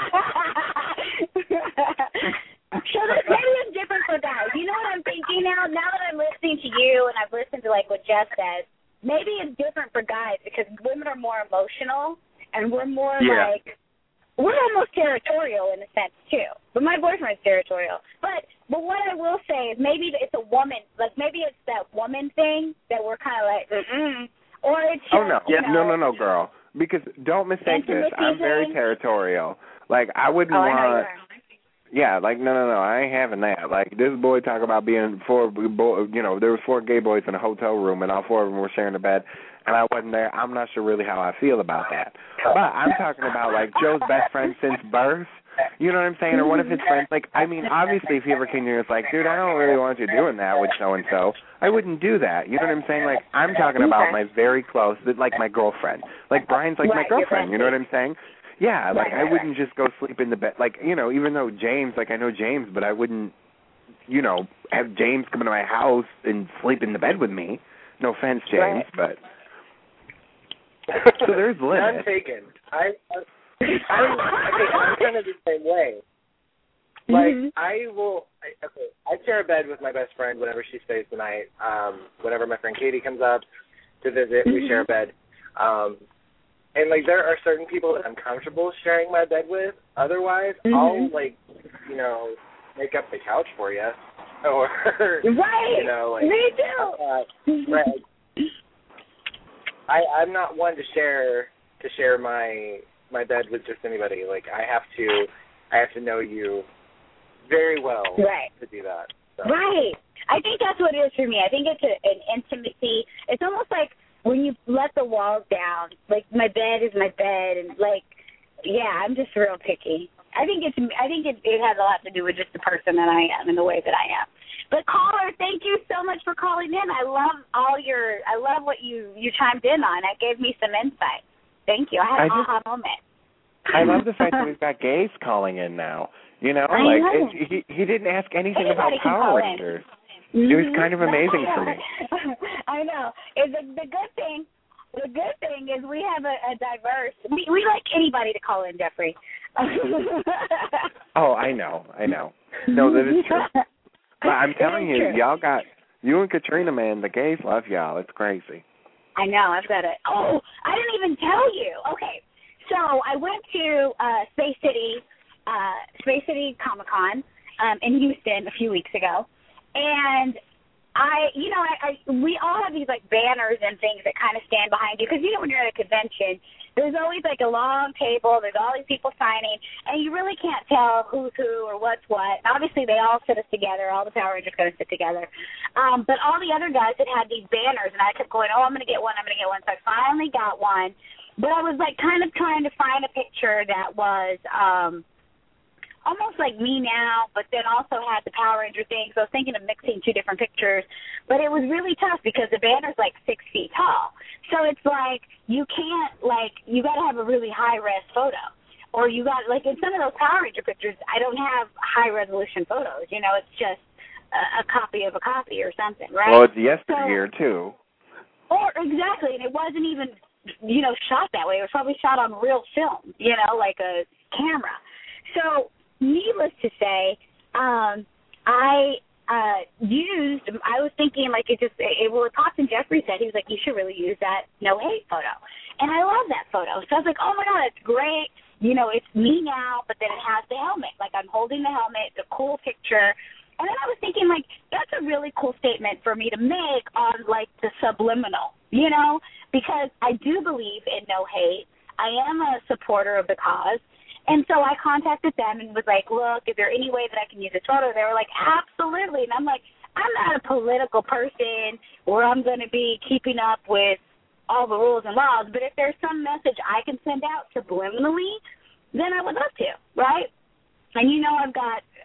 So maybe it's different for guys. You know what I'm thinking now? Now that I'm listening to you and I've listened to, like, what Jeff says, maybe it's different for guys because women are more emotional and we're more like, we're almost territorial in a sense, too. But my boyfriend's territorial. But what I will say is maybe it's a woman, like maybe it's that woman thing that we're kind of like, or it's just, no, girl. Because don't mistake this. I'm very territorial. Like, I wouldn't want... Yeah, like, no, I ain't having that. Like, this boy talk about being there was 4 gay boys in a hotel room, and all 4 of them were sharing a bed, and I wasn't there. I'm not sure really how I feel about that. But I'm talking about, like, Joe's best friend since birth. You know what I'm saying? Or one of his friends. Like, I mean, obviously, if he ever came here, it's like, dude, I don't really want you doing that with so-and-so. I wouldn't do that. You know what I'm saying? Like, I'm talking about my very close, like my girlfriend. Like, Brian's like my girlfriend. You know what I'm saying? Yeah, like, I wouldn't just go sleep in the bed. Like, even though James, like, I know James, but I wouldn't, have James come into my house and sleep in the bed with me. No offense, James, but... So there's limits. None taken. I'm kind of the same way. Like, I share a bed with my best friend whenever she stays the night. Whenever my friend Katie comes up to visit, we share a bed. And, like, there are certain people that I'm comfortable sharing my bed with. Otherwise, I'll, like, make up the couch for you. Or, me too. I'm not one to share my bed with just anybody. Like, I have to know you very well to do that. So. Right. I think that's what it is for me. I think it's an intimacy. It's almost like when you let the walls down, like my bed is my bed, and like, I'm just real picky. I think it has a lot to do with just the person that I am and the way that I am. But caller, thank you so much for calling in. I love what you chimed in on. That gave me some insight. Thank you. I had an aha moment. I love the fact that we've got gays calling in now. He didn't ask anything about Power Rangers. It was kind of amazing for me. I know. The good thing is we have a diverse. We like anybody to call in, Jeffrey. Oh, I know. No, that is true. But I'm telling you, y'all got you and Katrina, man. The gays love y'all. It's crazy. I know. I've got it. Oh, I didn't even tell you. Okay, so I went to Space City Comic-Con in Houston a few weeks ago. And we all have these like banners and things that kind of stand behind you because when you're at a convention, there's always like a long table. There's all these people signing, and you really can't tell who's who or what's what. Obviously, they all sit us together. All the Power Rangers going to sit together. But all the other guys had these banners, and I kept going, "Oh, I'm going to get one. I'm going to get one." So I finally got one. But I was like kind of trying to find a picture that was almost like me now, but then also had the Power Ranger thing. So I was thinking of mixing 2 different pictures. But it was really tough because the banner's like 6 feet tall. So it's like you can't, like, you got to have a really high-res photo. Or you got, like, in some of those Power Ranger pictures, I don't have high-resolution photos. It's just a copy of a copy or something, right? Well, it's yesteryear, too. Or, exactly, and it wasn't even, shot that way. It was probably shot on real film, like a camera. So needless to say, I was thinking, like, Austin Jeffrey said, he was like, you should really use that no hate photo. And I love that photo. So I was like, oh, my God, it's great. It's me now, but then it has the helmet. Like, I'm holding the helmet, the cool picture. And then I was thinking, like, that's a really cool statement for me to make on, like, the subliminal, because I do believe in no hate. I am a supporter of the cause. And so I contacted them and was like, look, is there any way that I can use this photo? They were like, absolutely. And I'm like, I'm not a political person where I'm going to be keeping up with all the rules and laws, but if there's some message I can send out subliminally, then I would love to, right? And I've got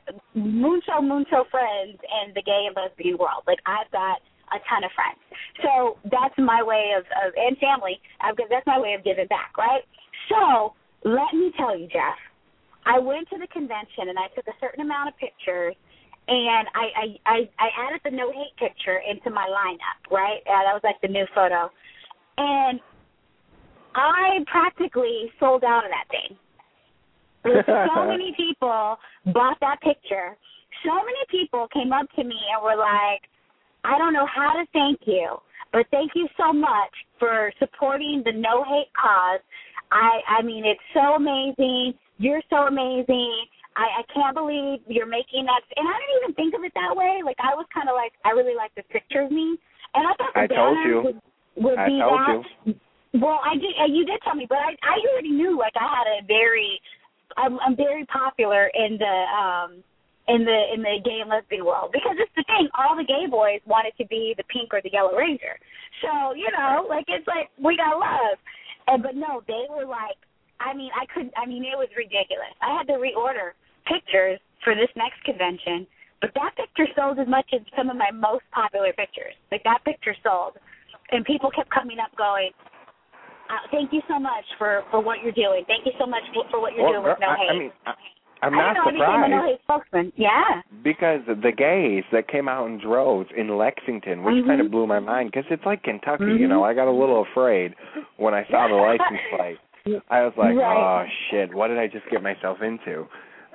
mucho friends in the gay and lesbian world. Like, I've got a ton of friends. So that's my way of and family, that's my way of giving back, right? So let me tell you, Jeff, I went to the convention and I took a certain amount of pictures, and I added the no hate picture into my lineup, right? That was like the new photo. And I practically sold out of that thing. So many people bought that picture. So many people came up to me and were like, I don't know how to thank you, but thank you so much for supporting the no hate cause. I mean, it's so amazing. You're so amazing. I can't believe you're making that. And I didn't even think of it that way. Like, I was kind of like, I really like this picture of me. And I thought the banner would be that. You. Well, I did. You did tell me, but I already knew. Like, I had I'm very popular in the gay and lesbian world, because it's the thing. All the gay boys wanted to be the pink or the yellow ranger. So, you know, like, it's like, we got love. But no, they were like, it was ridiculous. I had to reorder pictures for this next convention, but that picture sold as much as some of my most popular pictures. Like, that picture sold. And people kept coming up going, thank you so much for what you're doing. Thank you so much for what you're doing with No Hate. I'm not surprised. I became a No Hate spokesman. Yeah. Because the gays that came out in droves in Lexington, which kind of blew my mind, because it's like Kentucky, you know. I got a little afraid when I saw the license plate. I was like, oh, shit, what did I just get myself into?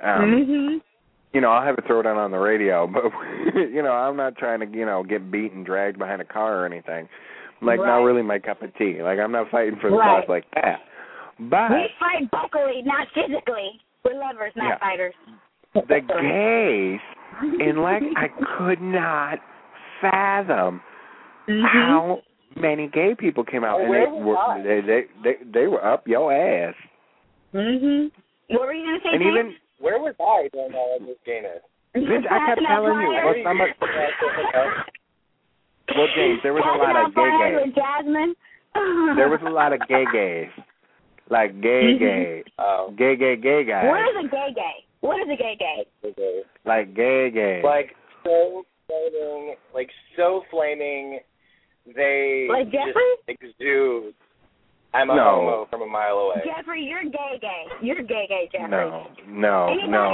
You know, I'll have it throw down on the radio, but, you know, I'm not trying to, you know, get beat and dragged behind a car or anything. Like, not really my cup of tea. Like, I'm not fighting for the cause like that. But we fight vocally, not physically. We're lovers, not fighters. The gays, I could not fathom how many gay people came out, and they were up your ass. What were you gonna say, and James? even where was I during all of this gayness? Bitch, I kept telling you. Well, James, there was a lot of gay gays. There was a lot of gay gays. Like gay gay. Gay guys. What is a gay gay? What is a gay gay? Like gay gay. Like so flaming, they like Jeffrey? Just exude. I'm a homo from a mile away. Jeffrey, you're gay gay. You're gay, Jeffrey. No.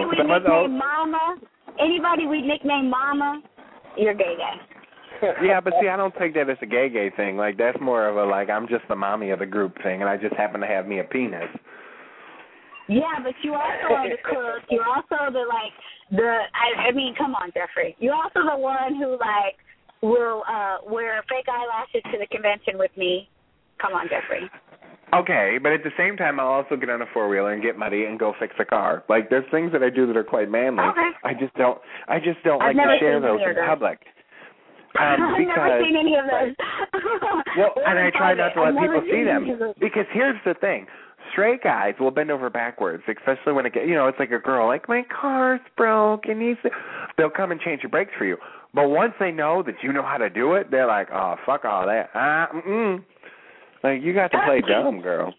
Anybody we nickname Mama, you're gay. Yeah, but see, I don't take that as a gay thing. Like, that's more of a, like, I'm just the mommy of the group thing, and I just happen to have me a penis. Yeah, but you also are the cook. You're also the, like, I mean, come on, Jeffrey. You're also the one who, like, will wear fake eyelashes to the convention with me. Come on, Jeffrey. Okay, but at the same time, I'll also get on a four-wheeler and get muddy and go fix a car. Like, there's things that I do that are quite manly. Okay. I just don't like to share those in public. I've never seen any of those. Well, and I try not to let people see them. Because here's the thing. Straight guys will bend over backwards, especially when it's like a girl, like, my car's broke, and they'll come and change your brakes for you. But once they know that you know how to do it, they're like, oh, fuck all that. Like, you got to play dumb, girl.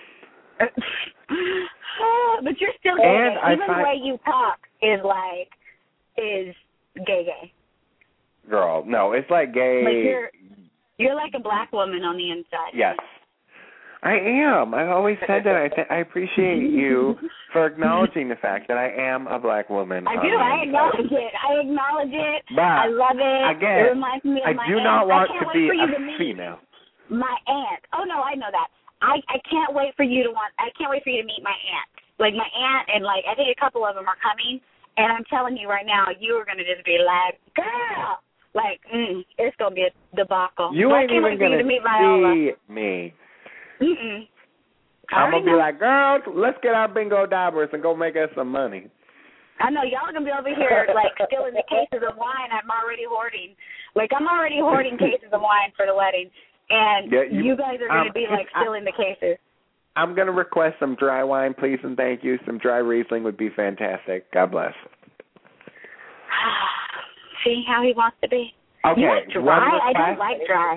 But you're still gay. Even the way you talk is gay. Girl, no, it's like gay. Like you're like a black woman on the inside. Yes. I am. I've always said that. I appreciate you for acknowledging the fact that I am a black woman. I do. I acknowledge it. But I love it. Again, it reminds me of my do aunt. not want to be a female. My aunt. Oh no, I know that. I can't wait for you to meet my aunt. Like my aunt and like I think a couple of them are coming. And I'm telling you right now, you are gonna just be like, girl. Like, it's going to be a debacle. You ain't even going to see me. I'm going to be like, girl, let's get our bingo dabbers and go make us some money. I know. Y'all are going to be over here, like, still in the cases of wine I'm already hoarding. Like, I'm already hoarding cases of wine for the wedding. And you guys are going to be, like, still in the cases. I'm going to request some dry wine, please, and thank you. Some dry Riesling would be fantastic. God bless. See how he wants to be. Okay. You like dry? I don't like dry.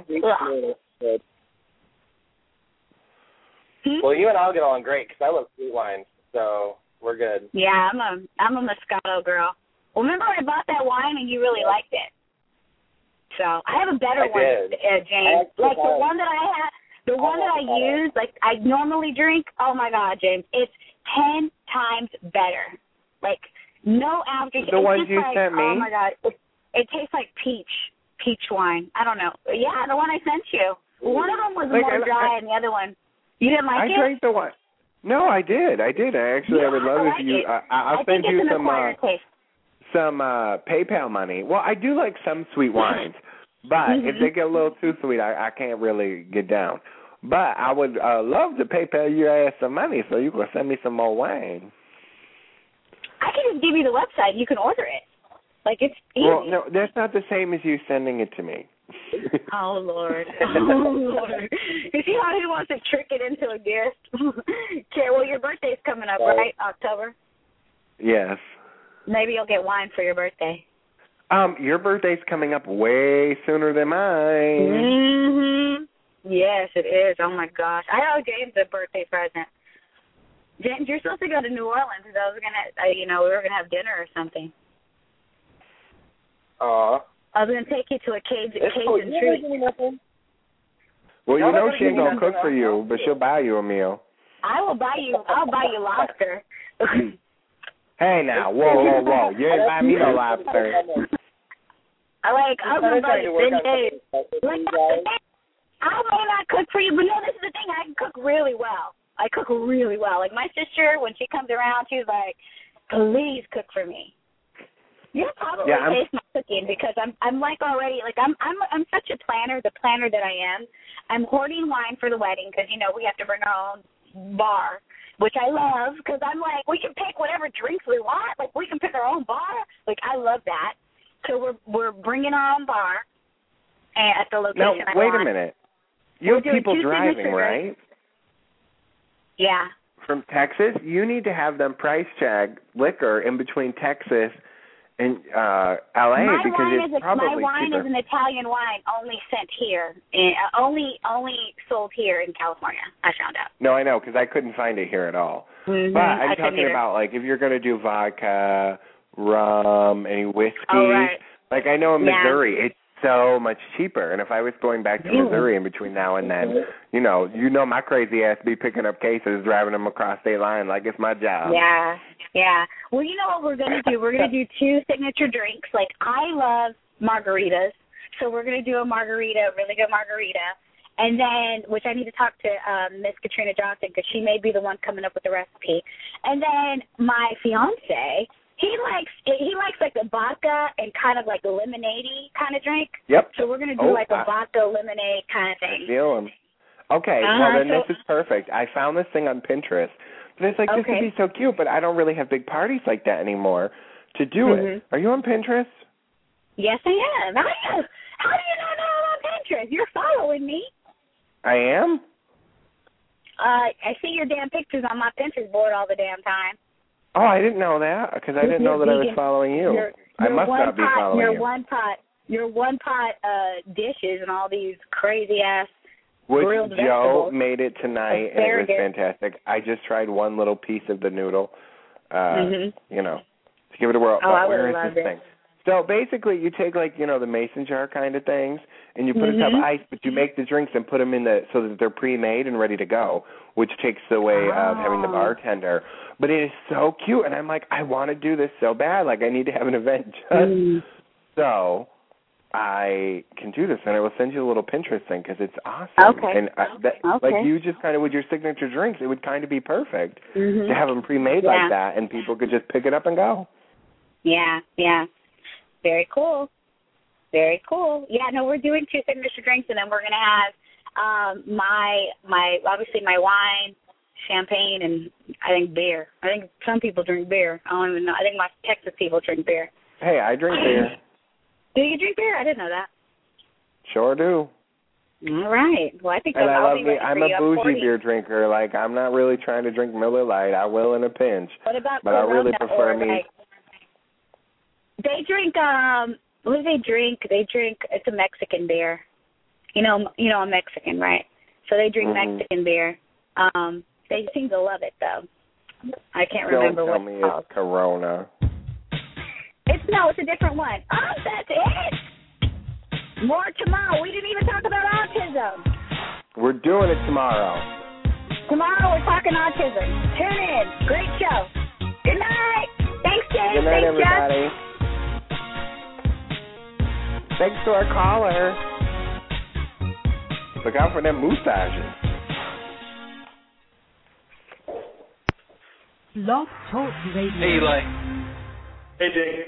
Well, you and I'll get along great because I love sweet wines, so we're good. Yeah, I'm a Moscato girl. Well, remember I bought that wine and you really liked it. So I have a better one, James. Like the one that I had, the one that I use, like I normally drink. Oh my God, James, it's 10 times better. Like no aftertaste. The ones you sent me. Oh my God, it tastes like peach wine. I don't know. Yeah, the one I sent you. One of them was more dry, and the other one, you didn't like it. I drank the one. No, I did. I would love if you. I'll send you some PayPal money. Well, I do like some sweet wines, but if they get a little too sweet, I can't really get down. But I would love to PayPal your ass some money so you can send me some more wine. I can just give you the website. You can order it. Like, it's easy. Well, no, that's not the same as you sending it to me. Oh, Lord. Oh, Lord. You see how he wants to trick it into a gift? Okay, well, your birthday's coming up, right? October? Yes. Maybe you'll get wine for your birthday. Your birthday's coming up way sooner than mine. Mm-hmm. Yes, it is. Oh, my gosh. I owe James a birthday present. James, you're supposed to go to New Orleans. I was going to, we were going to have dinner or something. I was going to take you to a Cajun treat. Well, you know she ain't going to cook for you, but she'll buy you a meal. I'll buy you lobster. Hey, now, whoa. You ain't buy me no lobster. I was going to buy you vintage. I may not cook for you, but no, this is the thing. I can cook really well. I cook really well. Like, my sister, when she comes around, she's like, please cook for me. You'll probably taste my cooking because I'm like already, like, I'm such a planner, the planner that I am. I'm hoarding wine for the wedding because, we have to bring our own bar, which I love because I'm like, we can pick whatever drinks we want. Like, we can pick our own bar. Like, I love that. So we're bringing our own bar at the location I want. Now, wait a minute. You have people driving, right? Yeah. From Texas? You need to have them price check liquor in between Texas and L.A. because it's probably cheaper. My wine is an Italian wine only sent here, only sold here in California, I found out. No, I know, because I couldn't find it here at all. Mm-hmm. But I'm talking about, like, if you're going to do vodka, rum, any whiskey. Oh, right. Like, I know in Missouri, it's so much cheaper. And if I was going back to Missouri in between now and then, you know my crazy ass be picking up cases, driving them across state line like it's my job. Yeah. Well, you know what we're going to do? We're going to do 2 signature drinks. Like, I love margaritas, so we're going to do a margarita, a really good margarita. And then, which I need to talk to Miss Katrina Johnson because she may be the one coming up with the recipe. And then my fiance, he likes like the vodka and kind of like a lemonade-y kind of drink. Yep. So we're going to do like a vodka lemonade kind of thing. I feel him. Okay, well then this is perfect. I found this thing on Pinterest. But it's like, this would be so cute, but I don't really have big parties like that anymore to do it. Are you on Pinterest? Yes, I am. How do you not know I'm on Pinterest? You're following me. I am? I see your damn pictures on my Pinterest board all the damn time. Oh, I didn't know that because I didn't know that I was following you. I must not be following you. Your one pot dishes and all these crazy ass grilled Joe vegetables. made it tonight and it was fantastic. I just tried one little piece of the noodle, to give it a whirl. Oh, where is this thing? So basically, you take the mason jar kind of things, and you put a tub of ice, but you make the drinks and put them in so that they're pre-made and ready to go, which takes away of having the bartender. But it is so cute, and I'm like, I want to do this so bad. Like, I need to have an event just so I can do this, and I will send you a little Pinterest thing because it's awesome. Okay. And like you just kind of with your signature drinks, it would kind of be perfect to have them pre-made like that, and people could just pick it up and go. Yeah. Very cool. Yeah, no, we're doing 2 signature drinks, and then we're going to have my obviously my wine, champagne, and I think beer. I think some people drink beer. I don't even know. I think my Texas people drink beer. Hey, I drink beer. Do you drink beer? I didn't know that. Sure do. All right. Well, I think and I'm a bougie beer drinker. Like, I'm not really trying to drink Miller Lite. I will in a pinch. What about but I really prefer me. They drink, what do they drink? They drink, it's a Mexican beer. You know I'm Mexican, right? So they drink Mexican beer. They seem to love it, though. I can't remember what it's called. It's Corona. It's No, it's a different one. Oh, that's it. More tomorrow. We didn't even talk about autism. We're doing it tomorrow. Tomorrow we're talking autism. Tune in. Great show. Good night. Thanks, Jay. Good night, Thanks, everybody. Jeff. Thanks to our caller. Look out for them moustaches. Blog Talk Radio. Hey, Eli. Hey, Jake.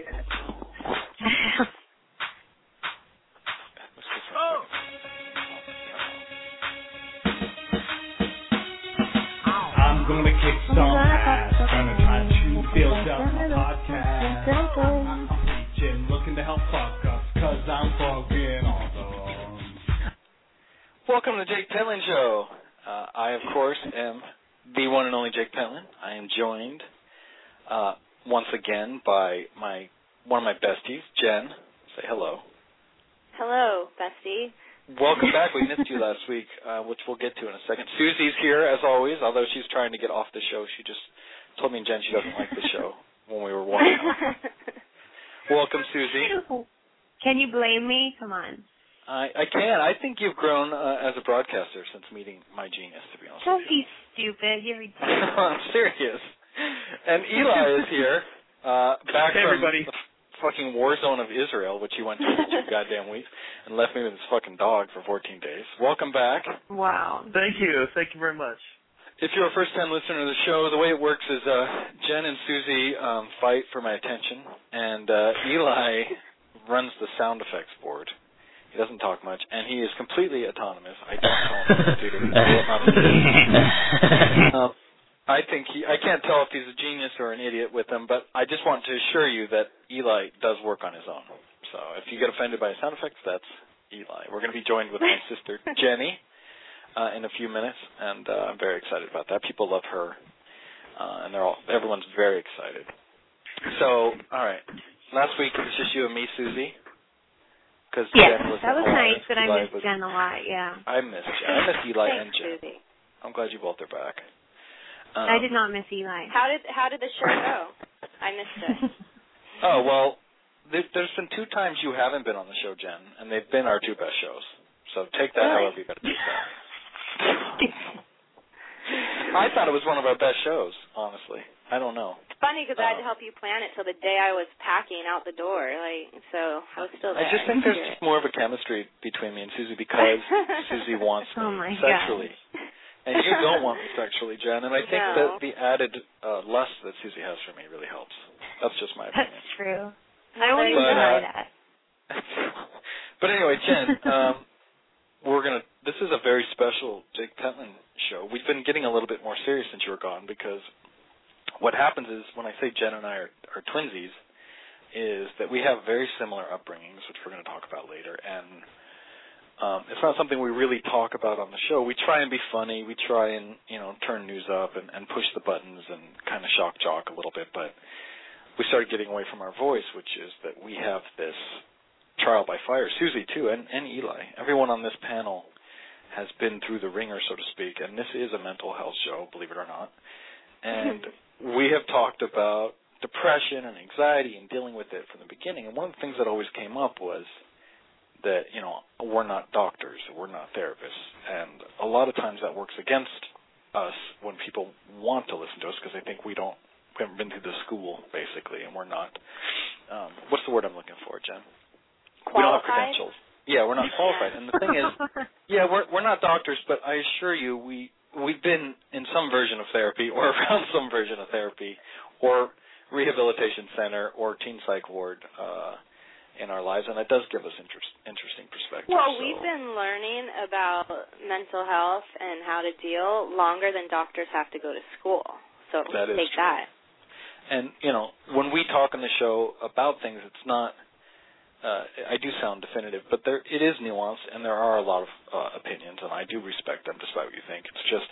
I'm gonna kick some ass. Gonna try to build up my podcast. I'm preaching, looking to help fuck ups, cause I'm fucking awesome. Welcome to the Jake Penland Show. I, of course, am the one and only Jake Penland. I am joined once again by one of my besties, Jen. Say hello. Hello, bestie. Welcome back. We missed you last week, which we'll get to in a second. Susie's here, as always, although she's trying to get off the show. She just told me and Jen she doesn't like the show when we were watching. Welcome, Susie. Can you blame me? Come on. I can. I think you've grown as a broadcaster since meeting my genius, to be honest with you. Don't be stupid. You're ridiculous. I'm serious. And Eli is here, back hey, from everybody. the fucking war zone of Israel, which he went to for 2 goddamn weeks, and left me with his fucking dog for 14 days. Welcome back. Wow. Thank you. Thank you very much. If you're a first-time listener to the show, the way it works is Jen and Susie fight for my attention, and Eli runs the sound effects board. He doesn't talk much, and he is completely autonomous. I don't tell him what to do. I can't tell if he's a genius or an idiot with him, but I just want to assure you that Eli does work on his own. So if you get offended by his sound effects, that's Eli. We're going to be joined with my sister, Jenny, in a few minutes, and I'm very excited about that. People love her, and everyone's very excited. So, all right. Last week it was just you and me, Susie. Yes, that was nice, but I missed Jen a lot, yeah. I missed Jen. I missed Eli Thanks, and Jen. Susie. I'm glad you both are back. I did not miss Eli. How did the show go? I missed it. Oh, well, there's been 2 times you haven't been on the show, Jen, and they've been our 2 best shows. So take that however you got to take that. I thought it was one of our best shows, honestly. I don't know. It's funny because I had to help you plan it till the day I was packing out the door, so I was still there. I just think there's just more of a chemistry between me and Susie because Susie wants me sexually. And you don't want me sexually, Jen, and I think that the added lust that Susie has for me really helps. That's just my opinion. That's true. I won't even deny that. But anyway, Jen, this is a very special Jake Penland show. We've been getting a little bit more serious since you were gone because what happens is when I say Jen and I are twinsies is that we have very similar upbringings, which we're going to talk about later, and it's not something we really talk about on the show. We try and be funny. We try and, turn news up and push the buttons and kind of shock jock a little bit, but we started getting away from our voice, which is that we have this trial by fire. Susie, too, and Eli. Everyone on this panel has been through the ringer, so to speak, and this is a mental health show, believe it or not. And we have talked about depression and anxiety and dealing with it from the beginning. And one of the things that always came up was that, we're not doctors, we're not therapists. And a lot of times that works against us when people want to listen to us because they think we haven't been through the school, basically, and we're not, what's the word I'm looking for, Jen? Qualified? We don't have credentials. Yeah, we're not qualified. And the thing is, we're not doctors, but I assure you we've been in some version of therapy or around some version of therapy or rehabilitation center or teen psych ward in our lives, and that does give us interesting perspectives. Well, we've been learning about mental health and how to deal longer than doctors have to go to school. So that is take true. that. And, when we talk on the show about things, it's not I do sound definitive, but it is nuanced, and there are a lot of opinions, and I do respect them despite what you think. It's just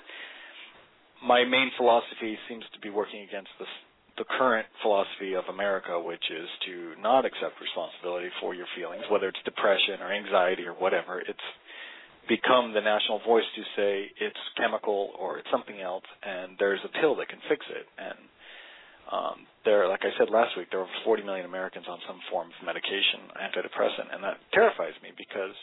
my main philosophy seems to be working against the current philosophy of America, which is to not accept responsibility for your feelings, whether it's depression or anxiety or whatever. It's become the national voice to say it's chemical or it's something else, and there's a pill that can fix it. And Like I said last week, there are over 40 million Americans on some form of medication, antidepressant, and that terrifies me because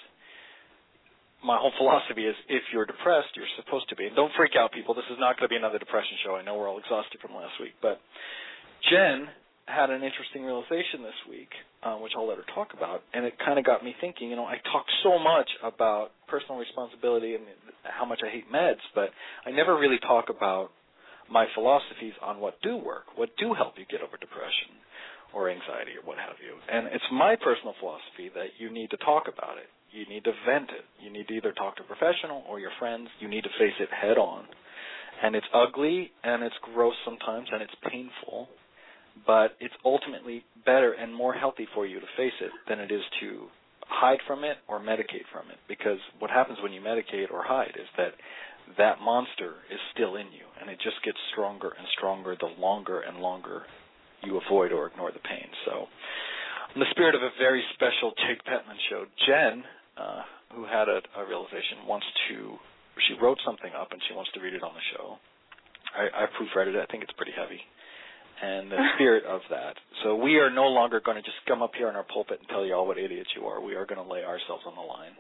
my whole philosophy is if you're depressed, you're supposed to be. And don't freak out, people. This is not going to be another depression show. I know we're all exhausted from last week. But Jen had an interesting realization this week, which I'll let her talk about, and it kind of got me thinking, I talk so much about personal responsibility and how much I hate meds, but I never really talk about my philosophies on what do work, what do help you get over depression or anxiety or what have you. And it's my personal philosophy that you need to talk about it. You need to vent it. You need to either talk to a professional or your friends. You need to face it head on. And it's ugly and it's gross sometimes and it's painful, but it's ultimately better and more healthy for you to face it than it is to hide from it or medicate from it. Because what happens when you medicate or hide is that monster is still in you, and it just gets stronger and stronger the longer and longer you avoid or ignore the pain. So in the spirit of a very special Jake Pettman show, Jen, who had a realization, she wrote something up and she wants to read it on the show. I proofread it. I think it's pretty heavy. And the spirit of that. So we are no longer going to just come up here in our pulpit and tell you all what idiots you are. We are going to lay ourselves on the line.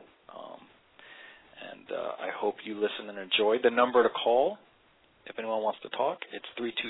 And I hope you listen and enjoy. The number to call, if anyone wants to talk, it's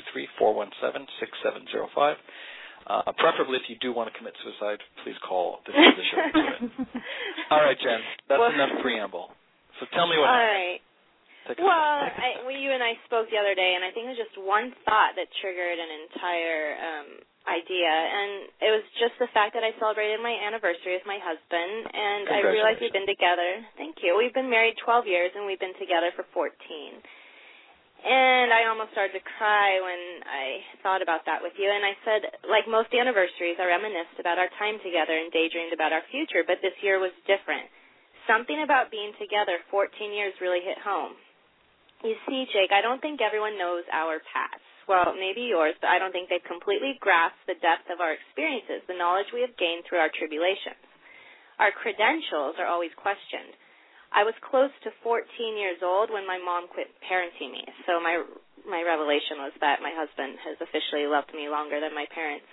323-417-6705. Preferably, if you do want to commit suicide, please call. This is the show. All right, Jen, that's enough preamble. So tell me what happened. All right. You and I spoke the other day, and I think it was just one thought that triggered an entire idea, and it was just the fact that I celebrated my anniversary with my husband, and I realized we've been together. Thank you. We've been married 12 years, and we've been together for 14. And I almost started to cry when I thought about that with you, and I said, like most anniversaries, I reminisced about our time together and daydreamed about our future, but this year was different. Something about being together 14 years really hit home. You see, Jake, I don't think everyone knows our past. Well, maybe yours, but I don't think they've completely grasped the depth of our experiences, the knowledge we have gained through our tribulations. Our credentials are always questioned. I was close to 14 years old when my mom quit parenting me, so my revelation was that my husband has officially loved me longer than my parents.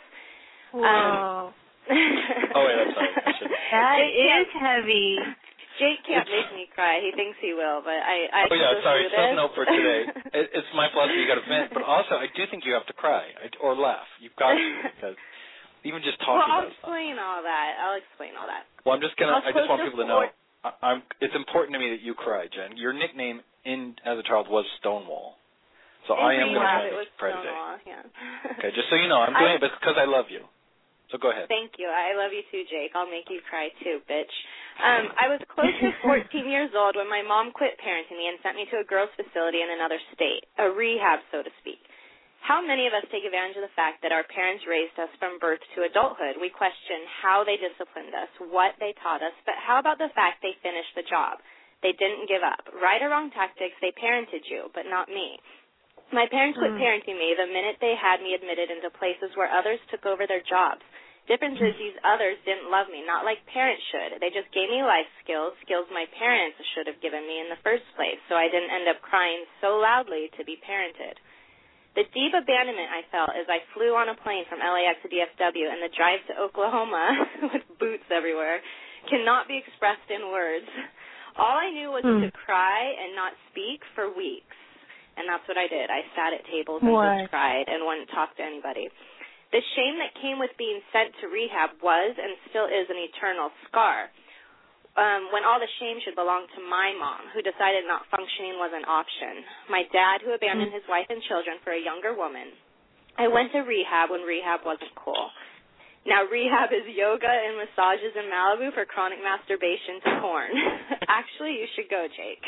Whoa. Oh, wait, I'm sorry. That is heavy. Jake can't make me cry. He thinks he will, but I sorry. Tough note for today. It's my philosophy. You got to vent, but also I do think you have to cry or laugh. You've got to, because even just talking about it. I'll explain all that. Well, I just want people to know. It's important to me that you cry, Jen. Your nickname as a child was Stonewall, so I am going to cry today. Yeah. Okay, just so you know, I'm doing it because I love you. So go ahead. Thank you. I love you too, Jake. I'll make you cry too, bitch. I was close to 14 years old when my mom quit parenting me and sent me to a girls' facility in another state, a rehab, so to speak. How many of us take advantage of the fact that our parents raised us from birth to adulthood? We question how they disciplined us, what they taught us, but how about the fact they finished the job? They didn't give up. Right or wrong tactics, they parented you, but not me. My parents quit parenting me the minute they had me admitted into places where others took over their jobs. Difference is these others didn't love me, not like parents should. They just gave me life skills my parents should have given me in the first place, so I didn't end up crying so loudly to be parented. The deep abandonment I felt as I flew on a plane from LAX to DFW and the drive to Oklahoma with boots everywhere cannot be expressed in words. All I knew was to cry and not speak for weeks, and that's what I did. I sat at tables and just cried and wouldn't talk to anybody. The shame that came with being sent to rehab was and still is an eternal scar. When all the shame should belong to my mom, who decided not functioning was an option. My dad, who abandoned his wife and children for a younger woman. I went to rehab when rehab wasn't cool. Now, rehab is yoga and massages in Malibu for chronic masturbation to porn. Actually, you should go, Jake.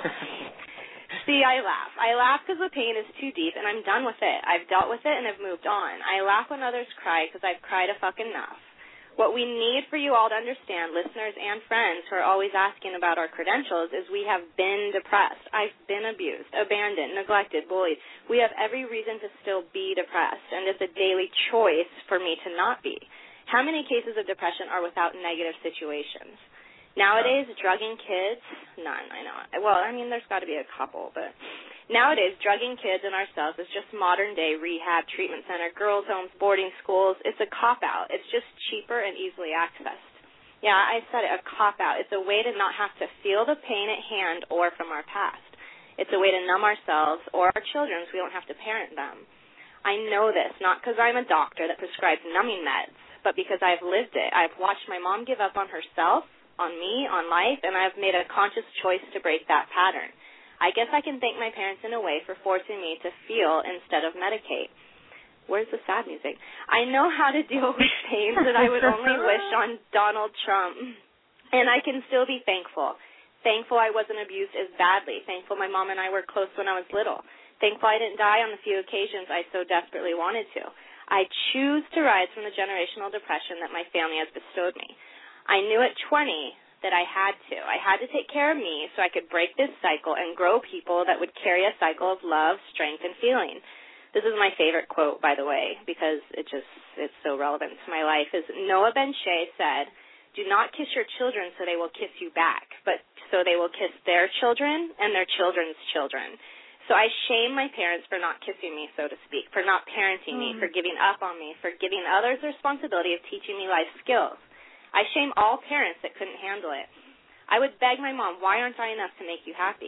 See, I laugh. I laugh because the pain is too deep, and I'm done with it. I've dealt with it, and I've moved on. I laugh when others cry because I've cried a fucking enough. What we need for you all to understand, listeners and friends who are always asking about our credentials, is we have been depressed. I've been abused, abandoned, neglected, bullied. We have every reason to still be depressed, and it's a daily choice for me to not be. How many cases of depression are without negative situations? Nowadays, drugging kids, none, I know. Well, I mean, there's got to be a couple, but nowadays, drugging kids and ourselves is just modern-day rehab, treatment center, girls' homes, boarding schools. It's a cop-out. It's just cheaper and easily accessed. Yeah, I said it, a cop-out. It's a way to not have to feel the pain at hand or from our past. It's a way to numb ourselves or our children so we don't have to parent them. I know this, not because I'm a doctor that prescribes numbing meds, but because I've lived it. I've watched my mom give up on herself, on me, on life, and I've made a conscious choice to break that pattern. I guess I can thank my parents in a way for forcing me to feel instead of medicate. Where's the sad music? I know how to deal with pains that I would only wish on Donald Trump, and I can still be thankful. Thankful I wasn't abused as badly. Thankful my mom and I were close when I was little. Thankful I didn't die on the few occasions I so desperately wanted to. I choose to rise from the generational depression that my family has bestowed me. I knew at 20 that I had to. I had to take care of me so I could break this cycle and grow people that would carry a cycle of love, strength, and feeling. This is my favorite quote, by the way, because it's so relevant to my life, is Noah Ben-Shea said, "Do not kiss your children so they will kiss you back, but so they will kiss their children and their children's children." So I shame my parents for not kissing me, so to speak, for not parenting me, for giving up on me, for giving others the responsibility of teaching me life skills. I shame all parents that couldn't handle it. I would beg my mom, why aren't I enough to make you happy?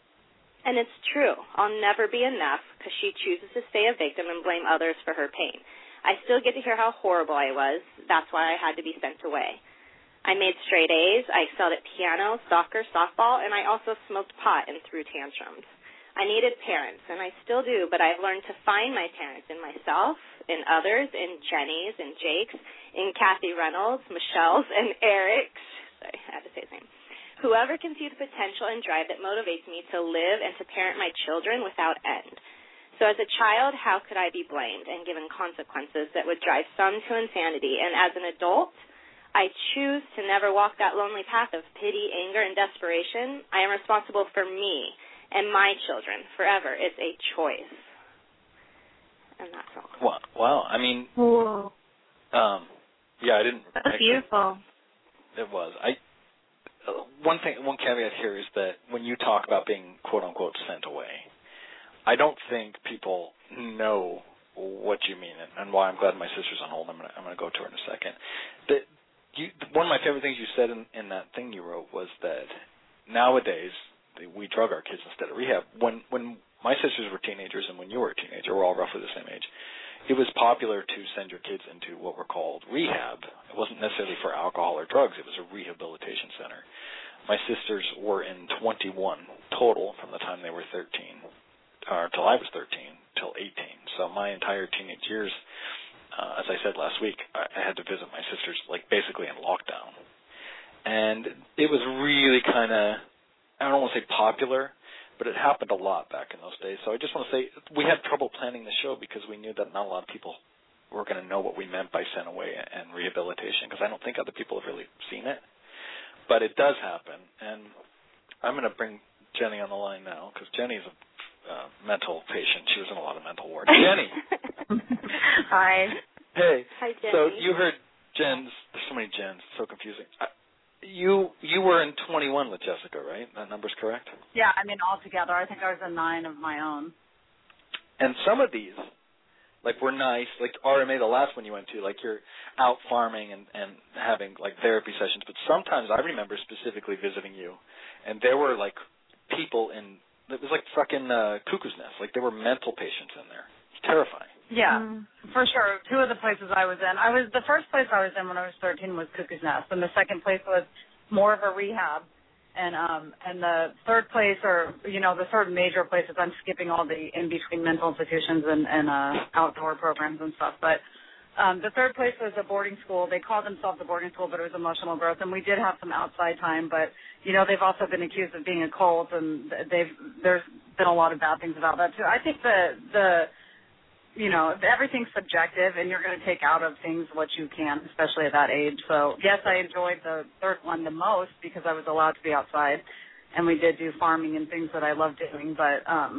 And it's true. I'll never be enough because she chooses to stay a victim and blame others for her pain. I still get to hear how horrible I was. That's why I had to be sent away. I made straight A's. I excelled at piano, soccer, softball, and I also smoked pot and threw tantrums. I needed parents, and I still do, but I've learned to find my parents in myself, in others, in Jenny's, in Jake's, in Kathy Reynolds, Michelle's, and Eric's. Sorry, I had to say his name. Whoever can see the potential and drive that motivates me to live and to parent my children without end. So as a child, how could I be blamed and given consequences that would drive some to insanity? And as an adult, I choose to never walk that lonely path of pity, anger, and desperation. I am responsible for me and my children forever. It's a choice. And that's all. Wow. I mean, yeah, I didn't. That's beautiful. It was. One caveat here is that when you talk about being quote unquote sent away, I don't think people know what you mean, and why I'm glad my sister's on hold. I'm gonna go to her in a second. One of my favorite things you said in that thing you wrote was that nowadays we drug our kids instead of rehab. When my sisters were teenagers and when you were a teenager, we're all roughly the same age, it was popular to send your kids into what were called rehab. It wasn't necessarily for alcohol or drugs. It was a rehabilitation center. My sisters were in 21 total from the time they were 13, or until I was 13, till 18. So my entire teenage years, as I said last week, I had to visit my sisters like basically in lockdown. And it was really kind of, I don't want to say popular, but it happened a lot back in those days. So I just want to say we had trouble planning the show because we knew that not a lot of people were going to know what we meant by sent away and rehabilitation, because I don't think other people have really seen it. But it does happen. And I'm going to bring Jenny on the line now because Jenny's a mental patient. She was in a lot of mental ward. Jenny. Hi. Hey. Hi, Jenny. So you heard Jen's, there's so many Jens, so confusing. You were in 21 with Jessica, right? That number's correct? Yeah, I mean, altogether, I think I was in 9 of my own. And some of these, like, were nice. Like RMA, the last one you went to, like, you're out farming and having, like, therapy sessions. But sometimes I remember specifically visiting you, and there were, like, people in, it was like fucking cuckoo's nest. Like, there were mental patients in there. It's terrifying. Yeah, for sure. 2 of the places I was in. The first place I was in when I was 13 was Cuckoo's Nest, and the second place was more of a rehab. And the third place, or, the third major places, I'm skipping all the in-between mental institutions and outdoor programs and stuff. But the third place was a boarding school. They called themselves a boarding school, but it was emotional growth. And we did have some outside time, but, they've also been accused of being a cult, and there's been a lot of bad things about that, too. I think everything's subjective, and you're going to take out of things what you can, especially at that age. So, yes, I enjoyed the third one the most because I was allowed to be outside, and we did do farming and things that I loved doing. But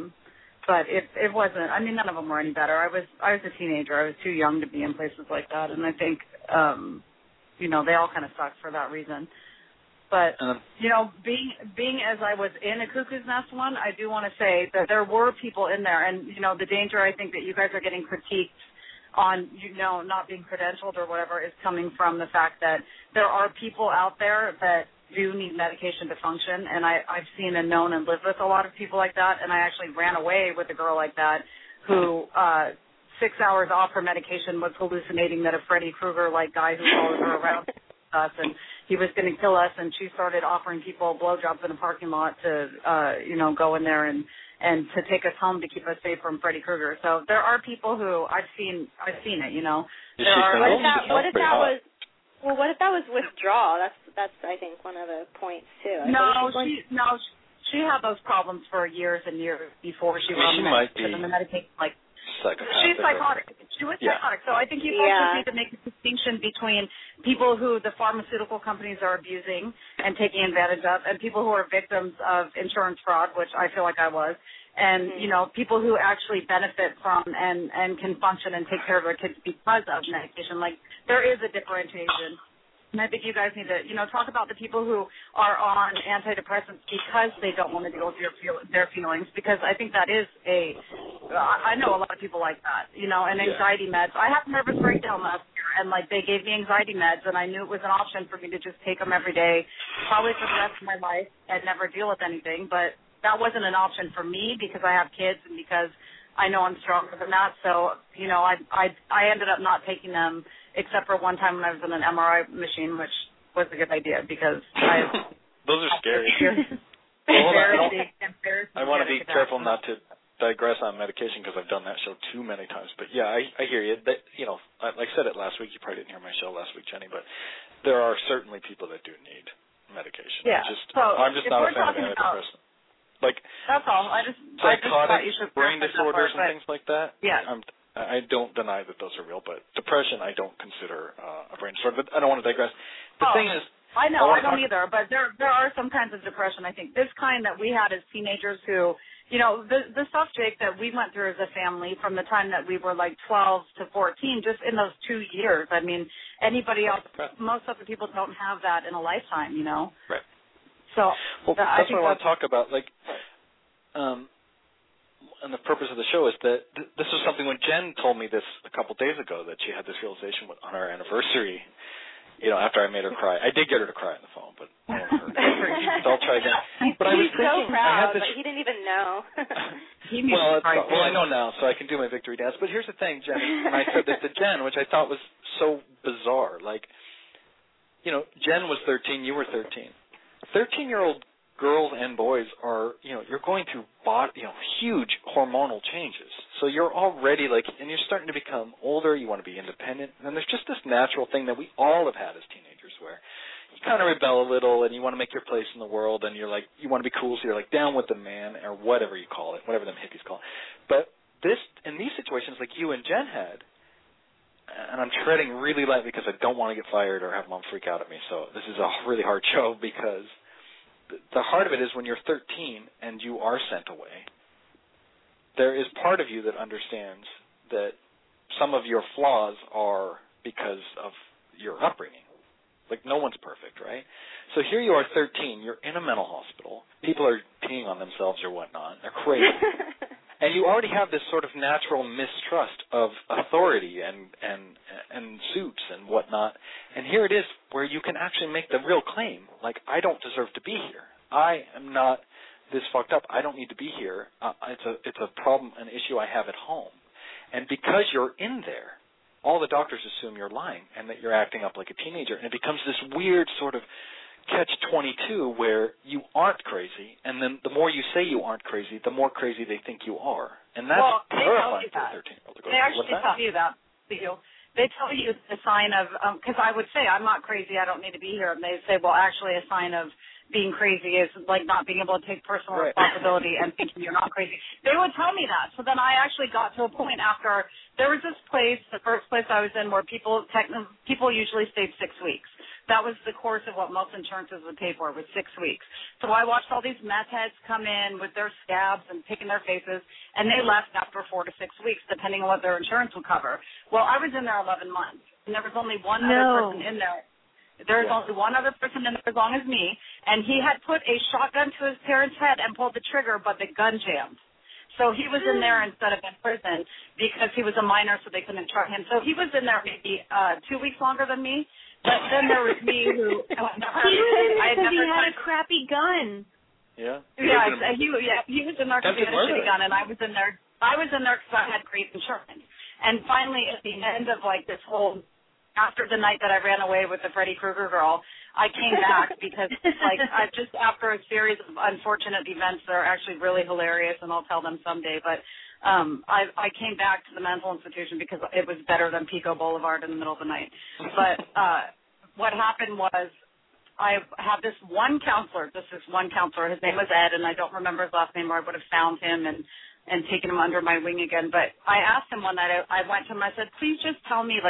it wasn't. I mean, none of them were any better. I was a teenager. I was too young to be in places like that, and I think, they all kind of sucked for that reason. But being as I was in a Cuckoo's Nest one, I do want to say that there were people in there, and the danger I think that you guys are getting critiqued on not being credentialed or whatever is coming from the fact that there are people out there that do need medication to function, and I've seen and known and lived with a lot of people like that, and I actually ran away with a girl like that who 6 hours off her medication was hallucinating that a Freddy Krueger-like guy who followed her around us, and he was going to kill us, and she started offering people blowjobs in a parking lot to go in there and to take us home to keep us safe from Freddy Krueger. So there are people who I've seen it, What if that was withdrawal? That's I think one of the points too. She had those problems for years and years before she was on the medication. She's psychotic. She was psychotic. So I think you also need to make a distinction between people who the pharmaceutical companies are abusing and taking advantage of, and people who are victims of insurance fraud, which I feel like I was, and people who actually benefit from and can function and take care of their kids because of medication. Like, there is a differentiation. And I think you guys need to, talk about the people who are on antidepressants because they don't want to deal with their feelings, because I think that is I know a lot of people like that, and anxiety meds. I had nervous breakdown last year, and, they gave me anxiety meds, and I knew it was an option for me to just take them every day, probably for the rest of my life, and never deal with anything. But that wasn't an option for me because I have kids and because I know I'm stronger than that. So, I ended up not taking them, except for one time when I was in an MRI machine, which was a good idea because those are scary. I want to be careful not to digress on medication because I've done that show too many times. But yeah, I hear you. That, like I said it last week. You probably didn't hear my show last week, Jenny, but there are certainly people that do need medication. Yeah. I'm just not a fan of antidepressants. That's all. I just psychotic brain disorders and things like that. Yeah. I don't deny that those are real, but depression I don't consider a brain disorder. But I don't want to digress. The thing is, I know, I don't either. But there are some kinds of depression. I think this kind that we had as teenagers who, the stuff, Jake, that we went through as a family from the time that we were 12 to 14, just in those 2 years. I mean, anybody else, most other people don't have that in a lifetime, Right. So that's what I want to talk about. And the purpose of the show is that this was something when Jen told me this a couple days ago, that she had this realization on our anniversary, after I made her cry. I did get her to cry on the phone, but I won't hurt her. So I'll try again. But I was thinking, so proud, but he didn't even know. I know now, so I can do my victory dance. But here's the thing, Jen, and I said this to Jen, which I thought was so bizarre. Jen was 13, you were 13. 13-year-old girls and boys are, you're going through huge hormonal changes. So you're already and you're starting to become older, you want to be independent, and then there's just this natural thing that we all have had as teenagers where you kind of rebel a little and you want to make your place in the world and you want to be cool, so you're down with the man or whatever you call it, whatever them hippies call it. But in these situations like you and Jen had, and I'm treading really lightly because I don't want to get fired or have Mom freak out at me, so this is a really hard show because the heart of it is when you're 13 and you are sent away, there is part of you that understands that some of your flaws are because of your upbringing. No one's perfect, right? So here you are 13, you're in a mental hospital, people are peeing on themselves or whatnot, they're crazy. And you already have this sort of natural mistrust of authority and suits and whatnot. And here it is where you can actually make the real claim, I don't deserve to be here. I am not this fucked up. I don't need to be here. It's a problem, an issue I have at home. And because you're in there, all the doctors assume you're lying and that you're acting up like a teenager. And it becomes this weird sort of catch-22 where you aren't crazy, and then the more you say you aren't crazy, the more crazy they think you are. And that's terrifying to a 13-year-old. They actually tell you that, Theo. They tell you the sign of, because I would say, I'm not crazy, I don't need to be here. And they say, well, actually a sign of being crazy is not being able to take personal responsibility and thinking you're not crazy. They would tell me that. So then I actually got to a point after, there was this place, the first place I was in, where people usually stayed 6 weeks. That was the course of what most insurances would pay for, was 6 weeks. So I watched all these meth heads come in with their scabs and picking their faces, and they left after 4 to 6 weeks, depending on what their insurance would cover. Well, I was in there 11 months, and there was only one other person in there. There's only one other person in there as long as me, and he had put a shotgun to his parents' head and pulled the trigger, but the gun jammed. So he was in there instead of in prison because he was a minor, so they couldn't try him. So he was in there maybe 2 weeks longer than me. But then there was me who he had a crappy gun. Yeah. He was in there because he had a shitty gun, and I was in there because I had great insurance. And finally, at the end of like this whole, after the night that I ran away with the Freddy Krueger girl, I came back because like I just after a series of unfortunate events that are actually really hilarious, and I'll tell them someday. But I came back to the mental institution because it was better than Pico Boulevard in the middle of the night. But what happened was I have this one counselor. His name was Ed, and I don't remember his last name, or I would have found him and taken him under my wing again. But I asked him one night, I went to him, I said, please just tell me,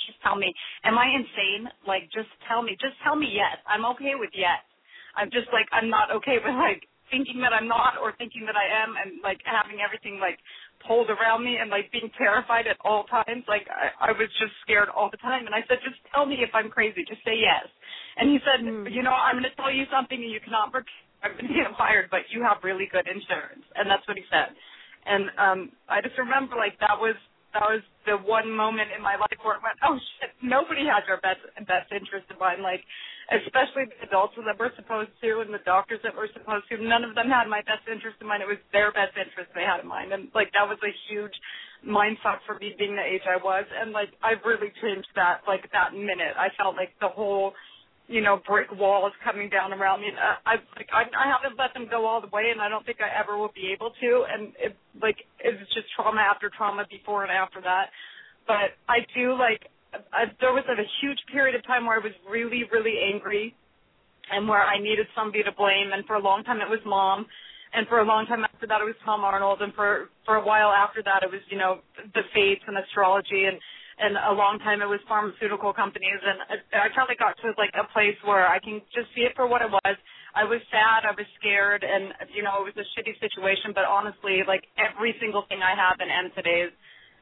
am I insane? Like, just tell me yes. I'm okay with yes. I'm just like, I'm not okay with like thinking that I'm not or thinking that I am and like having everything like pulled around me and like being terrified at all times. Like I was just scared all the time. And I said, just tell me if I'm crazy. Just say yes. And he said, I'm going to tell you something and you cannot I'm going to get fired, but you have really good insurance. And that's what he said. And I just remember, like, that was the one moment in my life where it went, oh, shit, nobody has our best interest in mind, like, especially the adults that we're supposed to and the doctors that we're supposed to. None of them had my best interest in mind. It was their best interest they had in mind. And, like, that was a huge mind fuck for me being the age I was. And, like, I've really changed that, like, that minute. I felt like the whole brick walls coming down around me. I haven't let them go all the way, and I don't think I ever will be able to. And it was just trauma after trauma before and after that. But I do there was a huge period of time where I was really, really angry, and where I needed somebody to blame. And for a long time it was Mom, and for a long time after that it was Tom Arnold, and for a while after that it was the fates and astrology, and a long time it was pharmaceutical companies, and I finally got to like a place where I can just see it for what it was. I was sad, I was scared, and it was a shitty situation, but honestly, like every single thing I have and am today is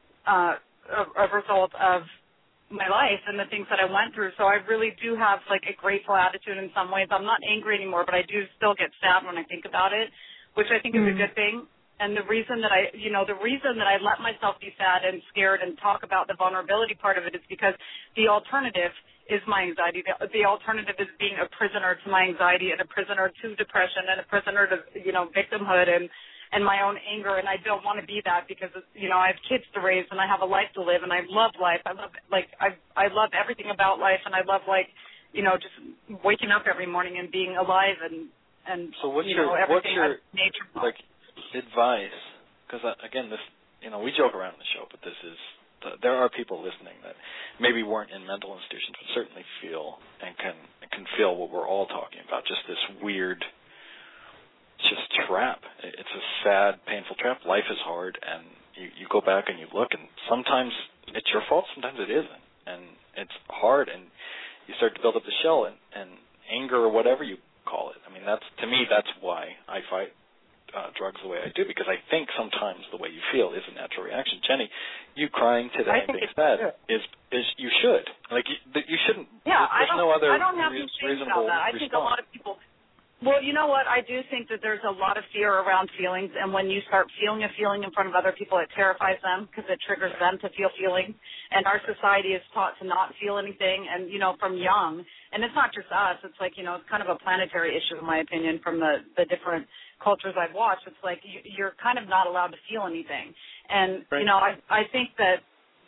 a result of my life and the things that I went through. So I really do have like a grateful attitude in some ways. I'm not angry anymore, but I do still get sad when I think about it, which I think is a good thing. And the reason that I let myself be sad and scared and talk about the vulnerability part of it is because the alternative is my anxiety. The alternative is being a prisoner to my anxiety and a prisoner to depression and a prisoner to, victimhood and my own anger. And I don't want to be that because, I have kids to raise and I have a life to live and I love life. I love everything about life, and I love just waking up every morning and being alive and so what's your nature. Like, advice, because again, this we joke around in the show, but this is there are people listening that maybe weren't in mental institutions, but certainly feel and can feel what we're all talking about. Just this weird, just trap. It's a sad, painful trap. Life is hard, and you go back and you look, and sometimes it's your fault, sometimes it isn't, and it's hard, and you start to build up the shell and anger or whatever you call it. I mean, that's why I fight drugs the way I do, because I think sometimes the way you feel is a natural reaction. Jenny, you crying today and being sad is you should. Like, you shouldn't. Yeah, there's no other I don't have any shame about that. I think a lot of people. Well, you know what? I do think that there's a lot of fear around feelings, and when you start feeling a feeling in front of other people, it terrifies them because it triggers them to feel feelings. And our society is taught to not feel anything, and from young. And it's not just us. It's like it's kind of a planetary issue, in my opinion, from the different cultures I've watched. It's like you're kind of not allowed to feel anything. And right. I think that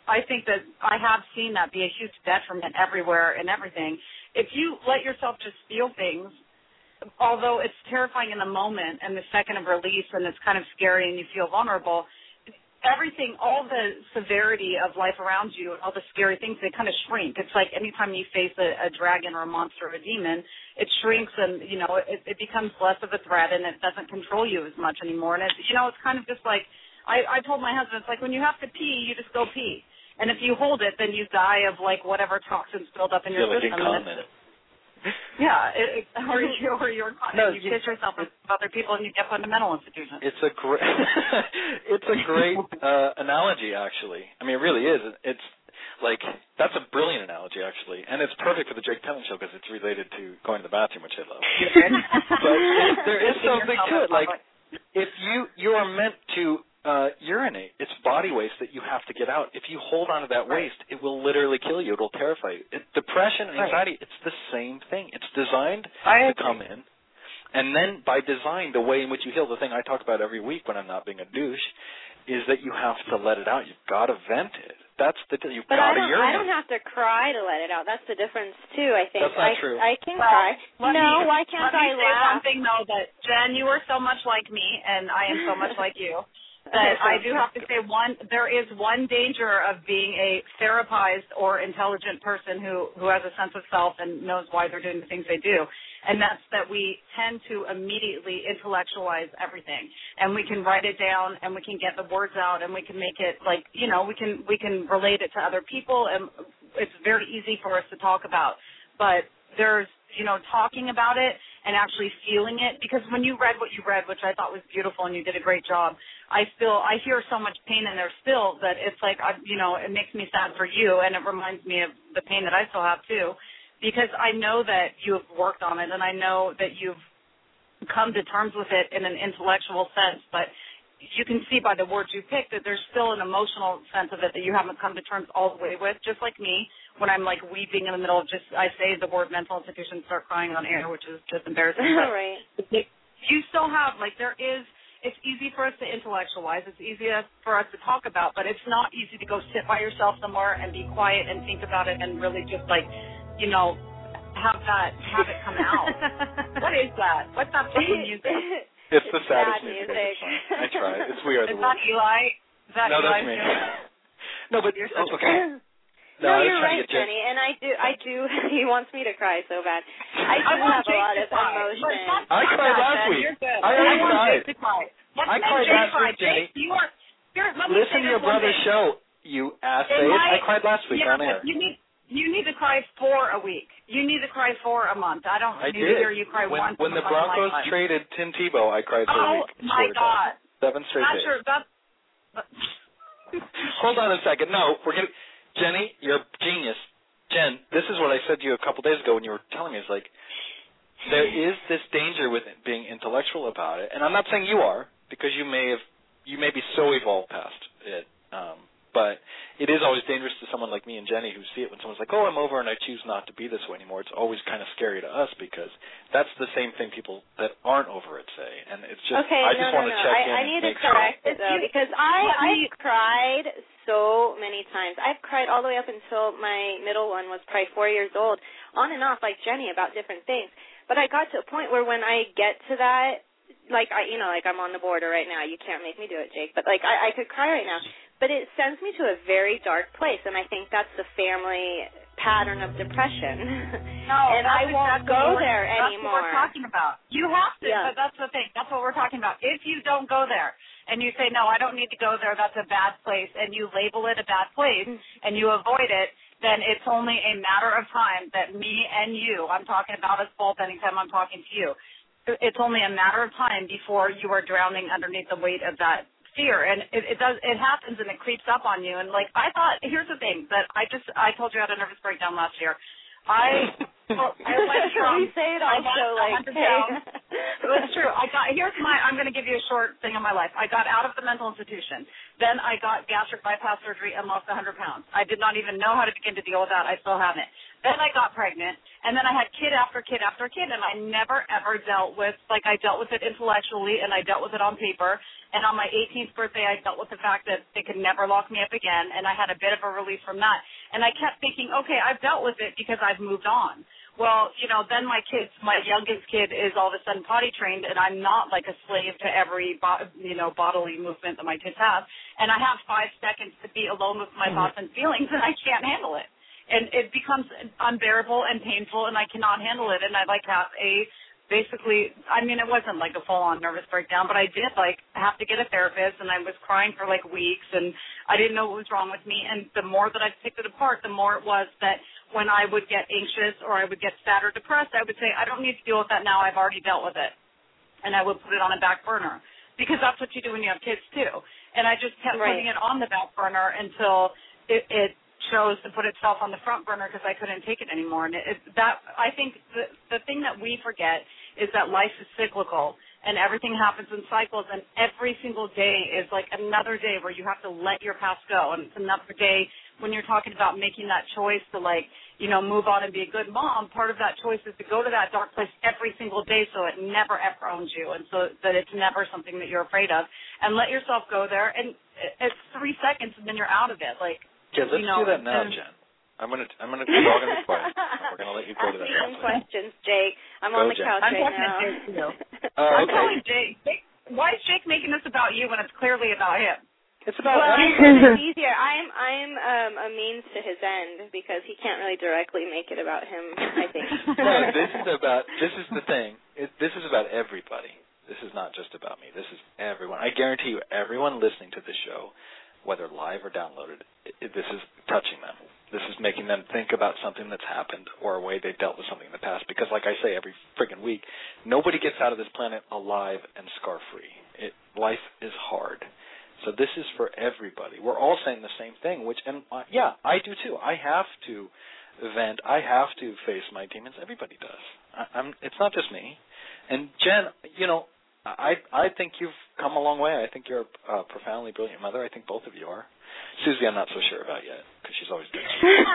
I have seen that be a huge detriment everywhere and everything. If you let yourself just feel things, although it's terrifying in the moment and the second of release and it's kind of scary and you feel vulnerable, everything, all the severity of life around you, all the scary things, they kind of shrink. It's like anytime you face a dragon or a monster or a demon, it shrinks and, it becomes less of a threat and it doesn't control you as much anymore. And, it's kind of just like, I told my husband, it's like when you have to pee, you just go pee. And if you hold it, then you die of, like, whatever toxins build up in your system. Yeah, or you piss yourself with other people and you get put in a mental institution. It's a great, analogy, actually. I mean, it really is. It's like, that's a brilliant analogy, actually, and it's perfect for the Jake Pentland show because it's related to going to the bathroom, which I love. But there is something to it. Like, if you are meant to urinate, it's body waste that you have to get out. If you hold on to that waste, it will literally kill you. It will terrify you. Depression and anxiety, it's the same thing. It's designed to come in. And then by design, the way in which you heal, the thing I talk about every week when I'm not being a douche, is that you have to let it out. You've got to vent it. That's the thing. You've got to urinate. I don't have to cry to let it out. That's the difference, too, I think. That's not true. I can cry. No, why can't I laugh? Let me say one thing, though, that, Jen, you are so much like me, and I am so much like you, that I do have to say there is one danger of being a therapized or intelligent person who has a sense of self and knows why they're doing the things they do. And that's that we tend to immediately intellectualize everything, and we can write it down, and we can get the words out, and we can make it like, you know, we can relate it to other people, and it's very easy for us to talk about. But there's, you know, talking about it and actually feeling it, because when you read what you read, which I thought was beautiful, and you did a great job, I hear so much pain in there still that it's like, you know, it makes me sad for you, and it reminds me of the pain that I still have too. Because I know that you have worked on it, and I know that you've come to terms with it in an intellectual sense, but you can see by the words you picked that there's still an emotional sense of it that you haven't come to terms all the way with, just like me, when I'm, like, weeping in the middle of I say the word mental institution, start crying on air, which is just embarrassing. Right. You still have, like, it's easy for us to intellectualize. It's easy for us to talk about, but it's not easy to go sit by yourself somewhere and be quiet and think about it and really just, like, you know, have it come out. What is that? What's that fucking music? It's the saddest music. I try. It's weird. Is that Eli? No, that's me. No, but you're such okay. No, you're right, Jenny, and I do. He wants me to cry so bad. I do have a lot of emotion. I cried last week. I already cried. I cried last week, Jenny. Listen to your brother's show, you ass face. I cried last week on air. You need to cry for a week. You need to cry for a month. I don't need to hear you cry once. When the Broncos traded Tim Tebow, I cried for a week. Oh, my God. 7 straight days. Hold on a second. No, Jenny, you're a genius. Jen, this is what I said to you a couple days ago when you were telling me. It's like, there is this danger with being intellectual about it. And I'm not saying you are, because you may be so evolved past it. But it is always dangerous to someone like me and Jenny who see it when someone's like, oh, I'm over and I choose not to be this way anymore. It's always kind of scary to us because that's the same thing people that aren't over it say. And it's just, I just want to check in. I need to correct it, though, because I've cried so many times. I've cried all the way up until my middle one was probably 4 years old, on and off like Jenny about different things. But I got to a point where when I get to that, like I'm on the border right now. You can't make me do it, Jake. But like I could cry right now. But it sends me to a very dark place, and I think that's the family pattern of depression. No, and I won't go there anymore. That's what we're talking about. You have to, but that's the thing. That's what we're talking about. If you don't go there and you say, no, I don't need to go there, that's a bad place, and you label it a bad place and you avoid it, then it's only a matter of time that me and you, I'm talking about us both anytime I'm talking to you, it's only a matter of time before you are drowning underneath the weight of that fear, and it happens and it creeps up on you. And like I thought, here's the thing that I told you I had a nervous breakdown last year. I went from, we say it also like, hey. It was true. I'm going to give you a short thing of my life. I got out of the mental institution. Then I got gastric bypass surgery and lost 100 pounds. I did not even know how to begin to deal with that. I still haven't. Then I got pregnant, and then I had kid after kid after kid, and I never, ever dealt with, like I dealt with it intellectually, and I dealt with it on paper, and on my 18th birthday, I dealt with the fact that they could never lock me up again, and I had a bit of a relief from that. And I kept thinking, okay, I've dealt with it because I've moved on. Well, then my youngest kid is all of a sudden potty trained, and I'm not like a slave to every, bodily movement that my kids have, and I have 5 seconds to be alone with my thoughts and feelings, and I can't handle it. And it becomes unbearable and painful, and I cannot handle it. And I have it wasn't like a full-on nervous breakdown, but I did have to get a therapist, and I was crying for weeks, and I didn't know what was wrong with me. And the more that I picked it apart, the more it was that when I would get anxious or I would get sad or depressed, I would say, I don't need to deal with that now. I've already dealt with it. And I would put it on a back burner because that's what you do when you have kids too. And I just kept putting it on the back burner until it chose to put itself on the front burner because I couldn't take it anymore. And I think the thing that we forget is that life is cyclical and everything happens in cycles, and every single day is like another day where you have to let your past go, and it's another day when you're talking about making that choice to, like, you know, move on and be a good mom. Part of that choice is to go to that dark place every single day so it never ever owns you, and so that it's never something that you're afraid of, and let yourself go there, and it's 3 seconds and then you're out of it. Like, yeah, let's do that now, Jen. I'm gonna we're all gonna be quiet. We're gonna let you go to that. Asking questions, Jake. I'm on the couch right now. I'm calling Jake. Why is Jake making this about you when it's clearly about him? It's about it's easier. I'm a means to his end because he can't really directly make it about him, I think. No, this is the thing. This is about everybody. This is not just about me. This is everyone. I guarantee you, everyone listening to this show, whether live or downloaded, this is touching them. This is making them think about something that's happened or a way they dealt with something in the past. Because, like I say every friggin' week, nobody gets out of this planet alive and scar-free. Life is hard. So this is for everybody. We're all saying the same thing, yeah, I do too. I have to vent. I have to face my demons. Everybody does. It's not just me. And Jen, you know, I think you've come a long way. I think you're a profoundly brilliant mother. I think both of you are. Susie, I'm not so sure about yet because she's always drinking.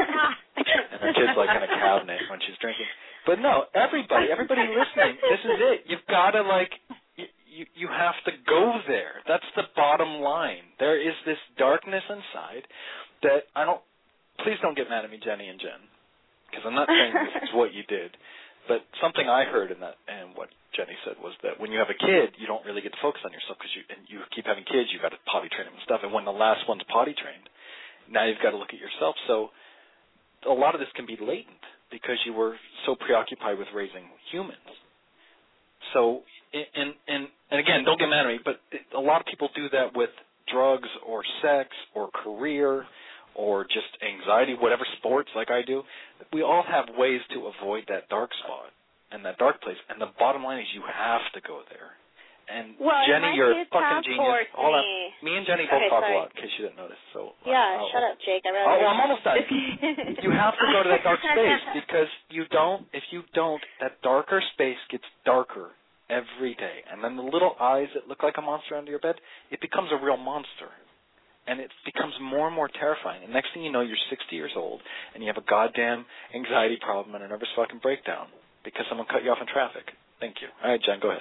And her kid's like in a cabinet when she's drinking. But no, everybody listening, this is it. You've got to, like, you have to go there. That's the bottom line. There is this darkness inside that please don't get mad at me, Jenny and Jen, because I'm not saying this is what you did. But something I heard in that, and what Jenny said, was that when you have a kid, you don't really get to focus on yourself because you keep having kids, you've got to potty train them and stuff. And when the last one's potty trained, now you've got to look at yourself. So a lot of this can be latent because you were so preoccupied with raising humans. So, and again, don't get mad at me, but a lot of people do that with drugs or sex or career or just anxiety, whatever, sports like I do. We all have ways to avoid that dark spot and that dark place. And the bottom line is you have to go there. And Jenny, you're a fucking genius. Hold on. Me and Jenny both talk a lot, in case you didn't notice. So shut up, Jake. I'm almost done. You have to go to that dark space because if you don't, that darker space gets darker every day. And then the little eyes that look like a monster under your bed, it becomes a real monster. And it becomes more and more terrifying. And next thing you know, you're 60 years old, and you have a goddamn anxiety problem and a nervous fucking breakdown because someone cut you off in traffic. Thank you. All right, Jen, go ahead.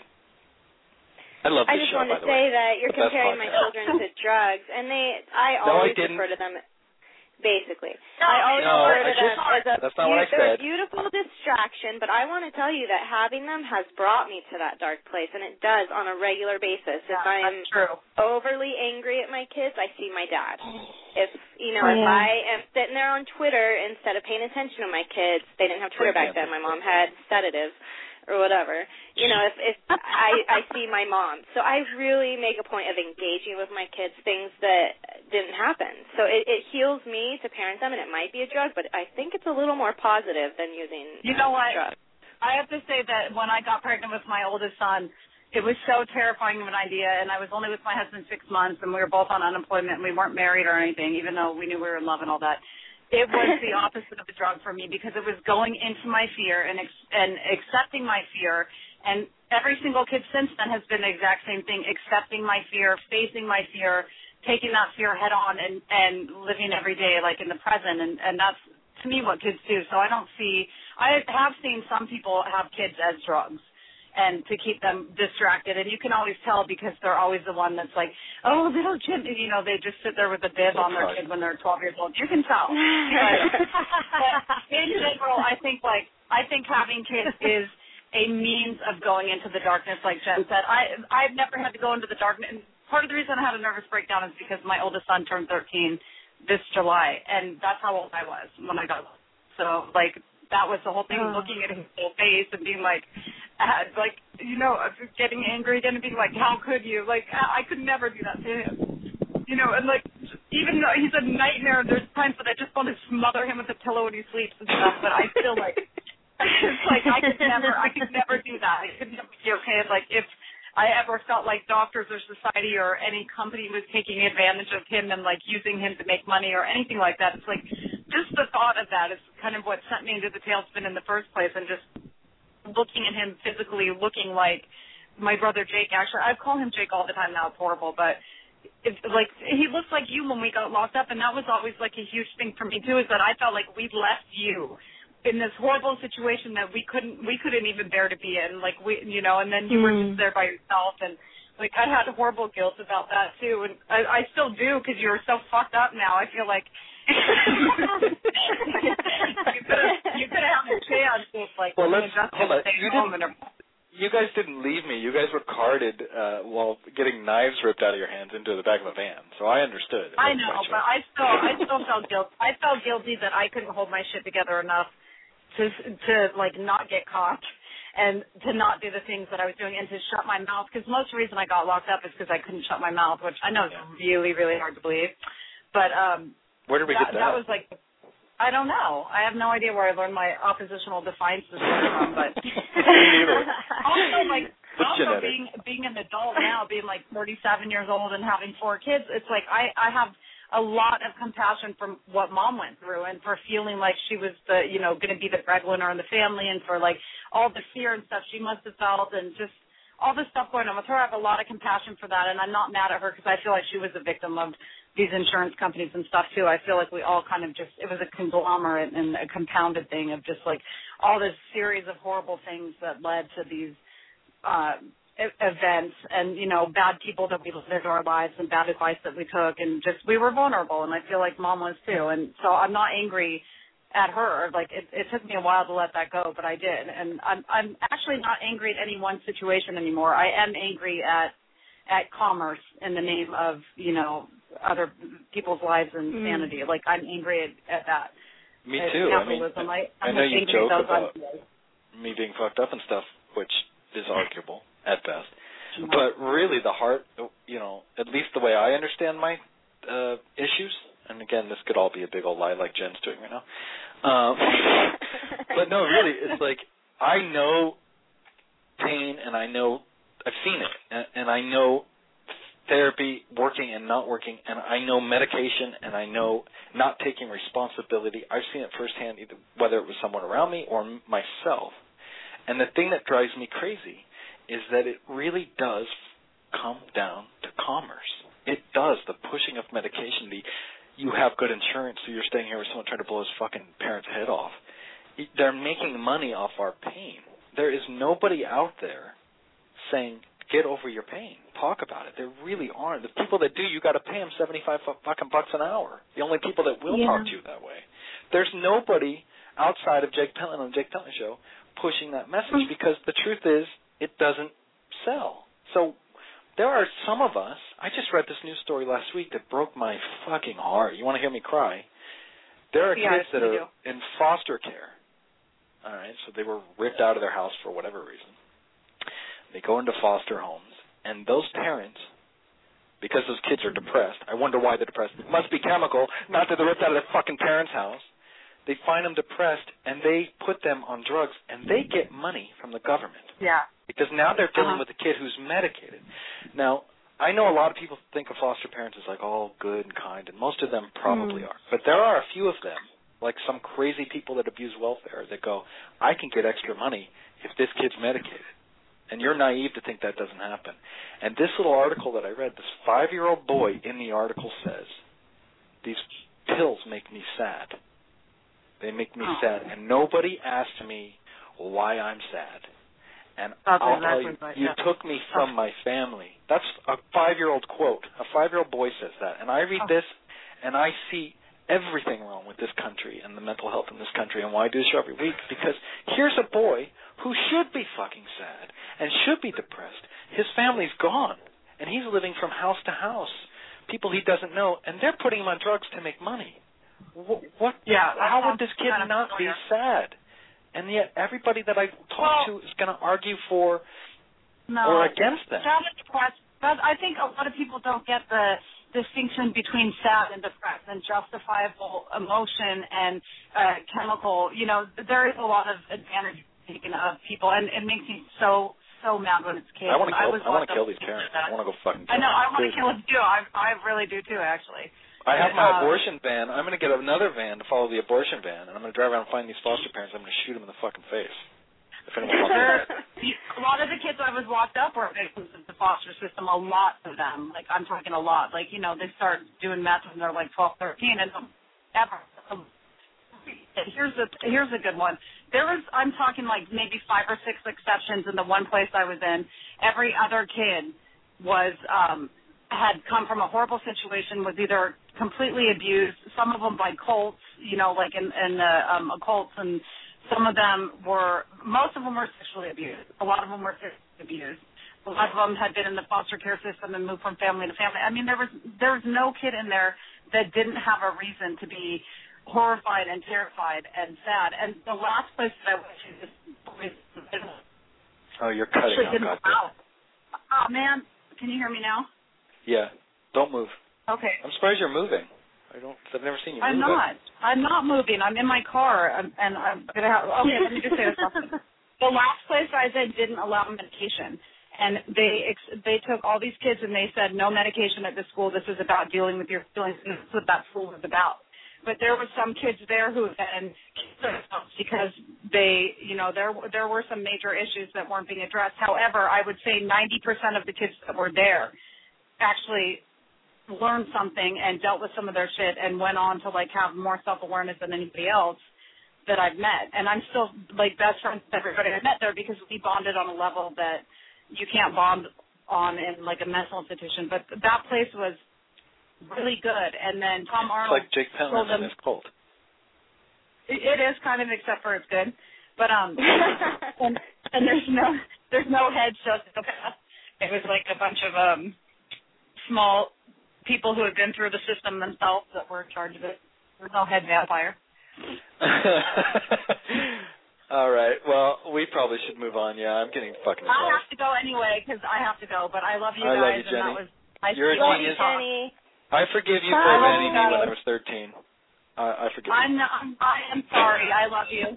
I love this show, by the way. I just wanted to say that you're comparing my children to drugs, and I always refer to them, basically. I always refer to them as a beautiful distraction, but I want to tell you that having them has brought me to that dark place, and it does on a regular basis. If I'm overly angry at my kids, I see my dad. If I am sitting there on Twitter instead of paying attention to my kids, they didn't have Twitter back then. My mom had sedatives or whatever. If I see my mom. So I really make a point of engaging with my kids, things that didn't happen. So it heals me to parent them, and it might be a drug, but I think it's a little more positive than using drugs. I have to say that when I got pregnant with my oldest son, it was so terrifying of an idea, and I was only with my husband 6 months, and we were both on unemployment, and we weren't married or anything, even though we knew we were in love and all that. It was the opposite of a drug for me because it was going into my fear and accepting my fear. And every single kid since then has been the exact same thing, accepting my fear, facing my fear, taking that fear head on and living every day like in the present. And that's, to me, what kids do. So I have seen some people have kids as drugs and to keep them distracted. And you can always tell because they're always the one that's like, oh, little Jim, they just sit there with a bib on their kid when they're 12 years old. You can tell. But in general, I think having kids is a means of going into the darkness, like Jen said. I've never had to go into the darkness. Part of the reason I had a nervous breakdown is because my oldest son turned 13 this July, and that's how old I was when I got home. So, that was the whole thing, looking at his whole face and being getting angry again and being like, how could you? I could never do that to him. And even though he's a nightmare, there's times that I just want to smother him with a pillow when he sleeps and stuff. But I feel like it's like I could never do that. I could never be okay. Like if I ever felt like doctors or society or any company was taking advantage of him and like using him to make money or anything like that, it's like just the thought of that is kind of what sent me into the tailspin in the first place, and just looking at him physically looking like my brother Jake. Actually, I call him Jake all the time now. It's horrible, but it's like he looks like you when we got locked up, and that was always like a huge thing for me too, is that I felt like we left you in this horrible situation that we couldn't even bear to be in, like we, you know, and then you were just there by yourself, and like I had horrible guilt about that too, and I still do, because you're so fucked up now. I feel like you could have a chance if like hold on. You guys didn't leave me. You guys were carted while getting knives ripped out of your hands into the back of a van. So I understood. I know, but I still felt guilty. I felt guilty that I couldn't hold my shit together enough to like not get caught and to not do the things that I was doing and to shut my mouth, because most of the reason I got locked up is because I couldn't shut my mouth, which I know is really, really hard to believe. But where did we get that? That was like, I don't know. I have no idea where I learned my oppositional defiance system from, but also being an adult now, being like 37 years old and having 4 kids, it's like I have a lot of compassion from what Mom went through, and for feeling like she was the, you know, going to be the breadwinner in the family, and for like all the fear and stuff she must have felt, and just all this stuff going on with her. I have a lot of compassion for that, and I'm not mad at her, because I feel like she was a victim of these insurance companies and stuff too. I feel like we all kind of just, it was a conglomerate and a compounded thing of just like all this series of horrible things that led to these events, and, you know, bad people that we lived into our lives and bad advice that we took, and just we were vulnerable, and I feel like Mom was too. And so I'm not angry at her. Like it took me a while to let that go, but I did. And I'm actually not angry at any one situation anymore. I am angry at commerce in the name of, you know, other people's lives and sanity. Like I'm angry at that. Me too. Capitalism. I know you joke about me being fucked up and stuff, which is arguable at best. But really the heart, you know, at least the way I understand my issues, and again, this could all be a big old lie like Jen's doing right now. But no, really, it's like I know pain, and I know I've seen it, and I know therapy working and not working, and I know medication, and I know not taking responsibility. I've seen it firsthand, either whether it was someone around me or myself. And the thing that drives me crazy is that it really does come down to commerce. It does. The pushing of medication, you have good insurance, so you're staying here with someone trying to blow his fucking parents' head off. They're making money off our pain. There is nobody out there saying, get over your pain. Talk about it. There really aren't. The people that do, you got to pay them $75 fucking bucks an hour. The only people that will talk to you that way. There's nobody outside of Jake Pentland on the Jake Pentland Show pushing that message, because the truth is it doesn't sell. So there are some of us, I just read this news story last week that broke my fucking heart. You want to hear me cry? There are kids that are in foster care. All right, so they were ripped out of their house for whatever reason. They go into foster homes, and those parents, because those kids are depressed, I wonder why they're depressed. It must be chemical, not that they're ripped out of their fucking parents' house. They find them depressed, and they put them on drugs, and they get money from the government. Yeah. Because now they're dealing with a kid who's medicated. Now, I know a lot of people think of foster parents as like all good and kind, and most of them probably are. But there are a few of them, like some crazy people that abuse welfare, that go, I can get extra money if this kid's medicated. And you're naive to think that doesn't happen. And this little article that I read, this 5-year-old boy in the article says, these pills make me sad. They make me sad. And nobody asked me why I'm sad. And I'll tell you, you took me from my family. That's a 5-year-old quote. A 5-year-old boy says that. And I read this, and I see everything wrong with this country and the mental health in this country, and why I do this show every week. Because here's a boy who should be fucking sad and should be depressed. His family's gone, and he's living from house to house. People he doesn't know, and they're putting him on drugs to make money. What? Yeah. How would this kid not be sad? And yet everybody that I talk to is going to argue for or against them. I think a lot of people don't get the distinction between sad and depressed and justifiable emotion and chemical. You know, there is a lot of advantage taken of people, and it makes me so mad when it's kids. I want to kill these parents. I want to go fucking kill them. I know, I want to kill them too. I really do too, actually. I have my abortion van. I'm going to get another van to follow the abortion van, and I'm going to drive around and find these foster parents. I'm going to shoot them in the fucking face. If anyone wants to. A lot of the kids I was locked up were victims of the foster system. A lot of them. Like, I'm talking a lot. Like, you know, they start doing meth when they're like 12, 13, and ever. Here's a good one. I'm talking like maybe 5 or 6 exceptions in the one place I was in. Every other kid had come from a horrible situation, was either completely abused, some of them by cults, you know, like in occults, and most of them were sexually abused. A lot of them were physically abused. A lot of them had been in the foster care system and moved from family to family. I mean, there was no kid in there that didn't have a reason to be horrified and terrified and sad. And the last place that I went to, this place, oh, you're cutting out. Oh, man. Can you hear me now? Yeah. Don't move. Okay. I'm surprised you're moving. I've never seen you move. I'm not moving. I'm in my car, and I'm going to have, okay, let me just say something. The last place I was in didn't allow medication. And they took all these kids and they said, no medication at this school. This is about dealing with your feelings, and that's what that school was about. But there were some kids there who then killed themselves because they, you know, there were some major issues that weren't being addressed. However, I would say 90% of the kids that were there actually learned something and dealt with some of their shit and went on to, like, have more self-awareness than anybody else that I've met. And I'm still, like, best friends with everybody I met there because we bonded on a level that you can't bond on in, like, a mental institution. But that place was really good. And then Tom Arnold. It's like Jake Pentland and his cult. It is kind of, except for it's good. But and there's no head sociopath. It was like a bunch of small people who had been through the system themselves that were in charge of it. There's no head vampire. All right. Well, we probably should move on. Yeah, I'm getting fucking exhausted. I have to go anyway because I have to go. But I love you guys. I love you, Jenny. And that was nice. You're a genius. Jenny. I forgive you for abandoning me when I was 13. I forgive you. I am sorry. I love you.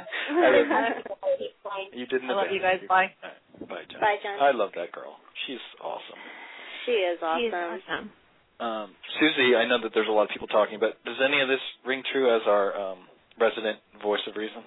You didn't. I love you guys. Bye. Right. Bye, Jen. Bye, Jen. I love that girl. She's awesome. She is awesome. Susie, I know that there's a lot of people talking, but does any of this ring true as our resident voice of reason?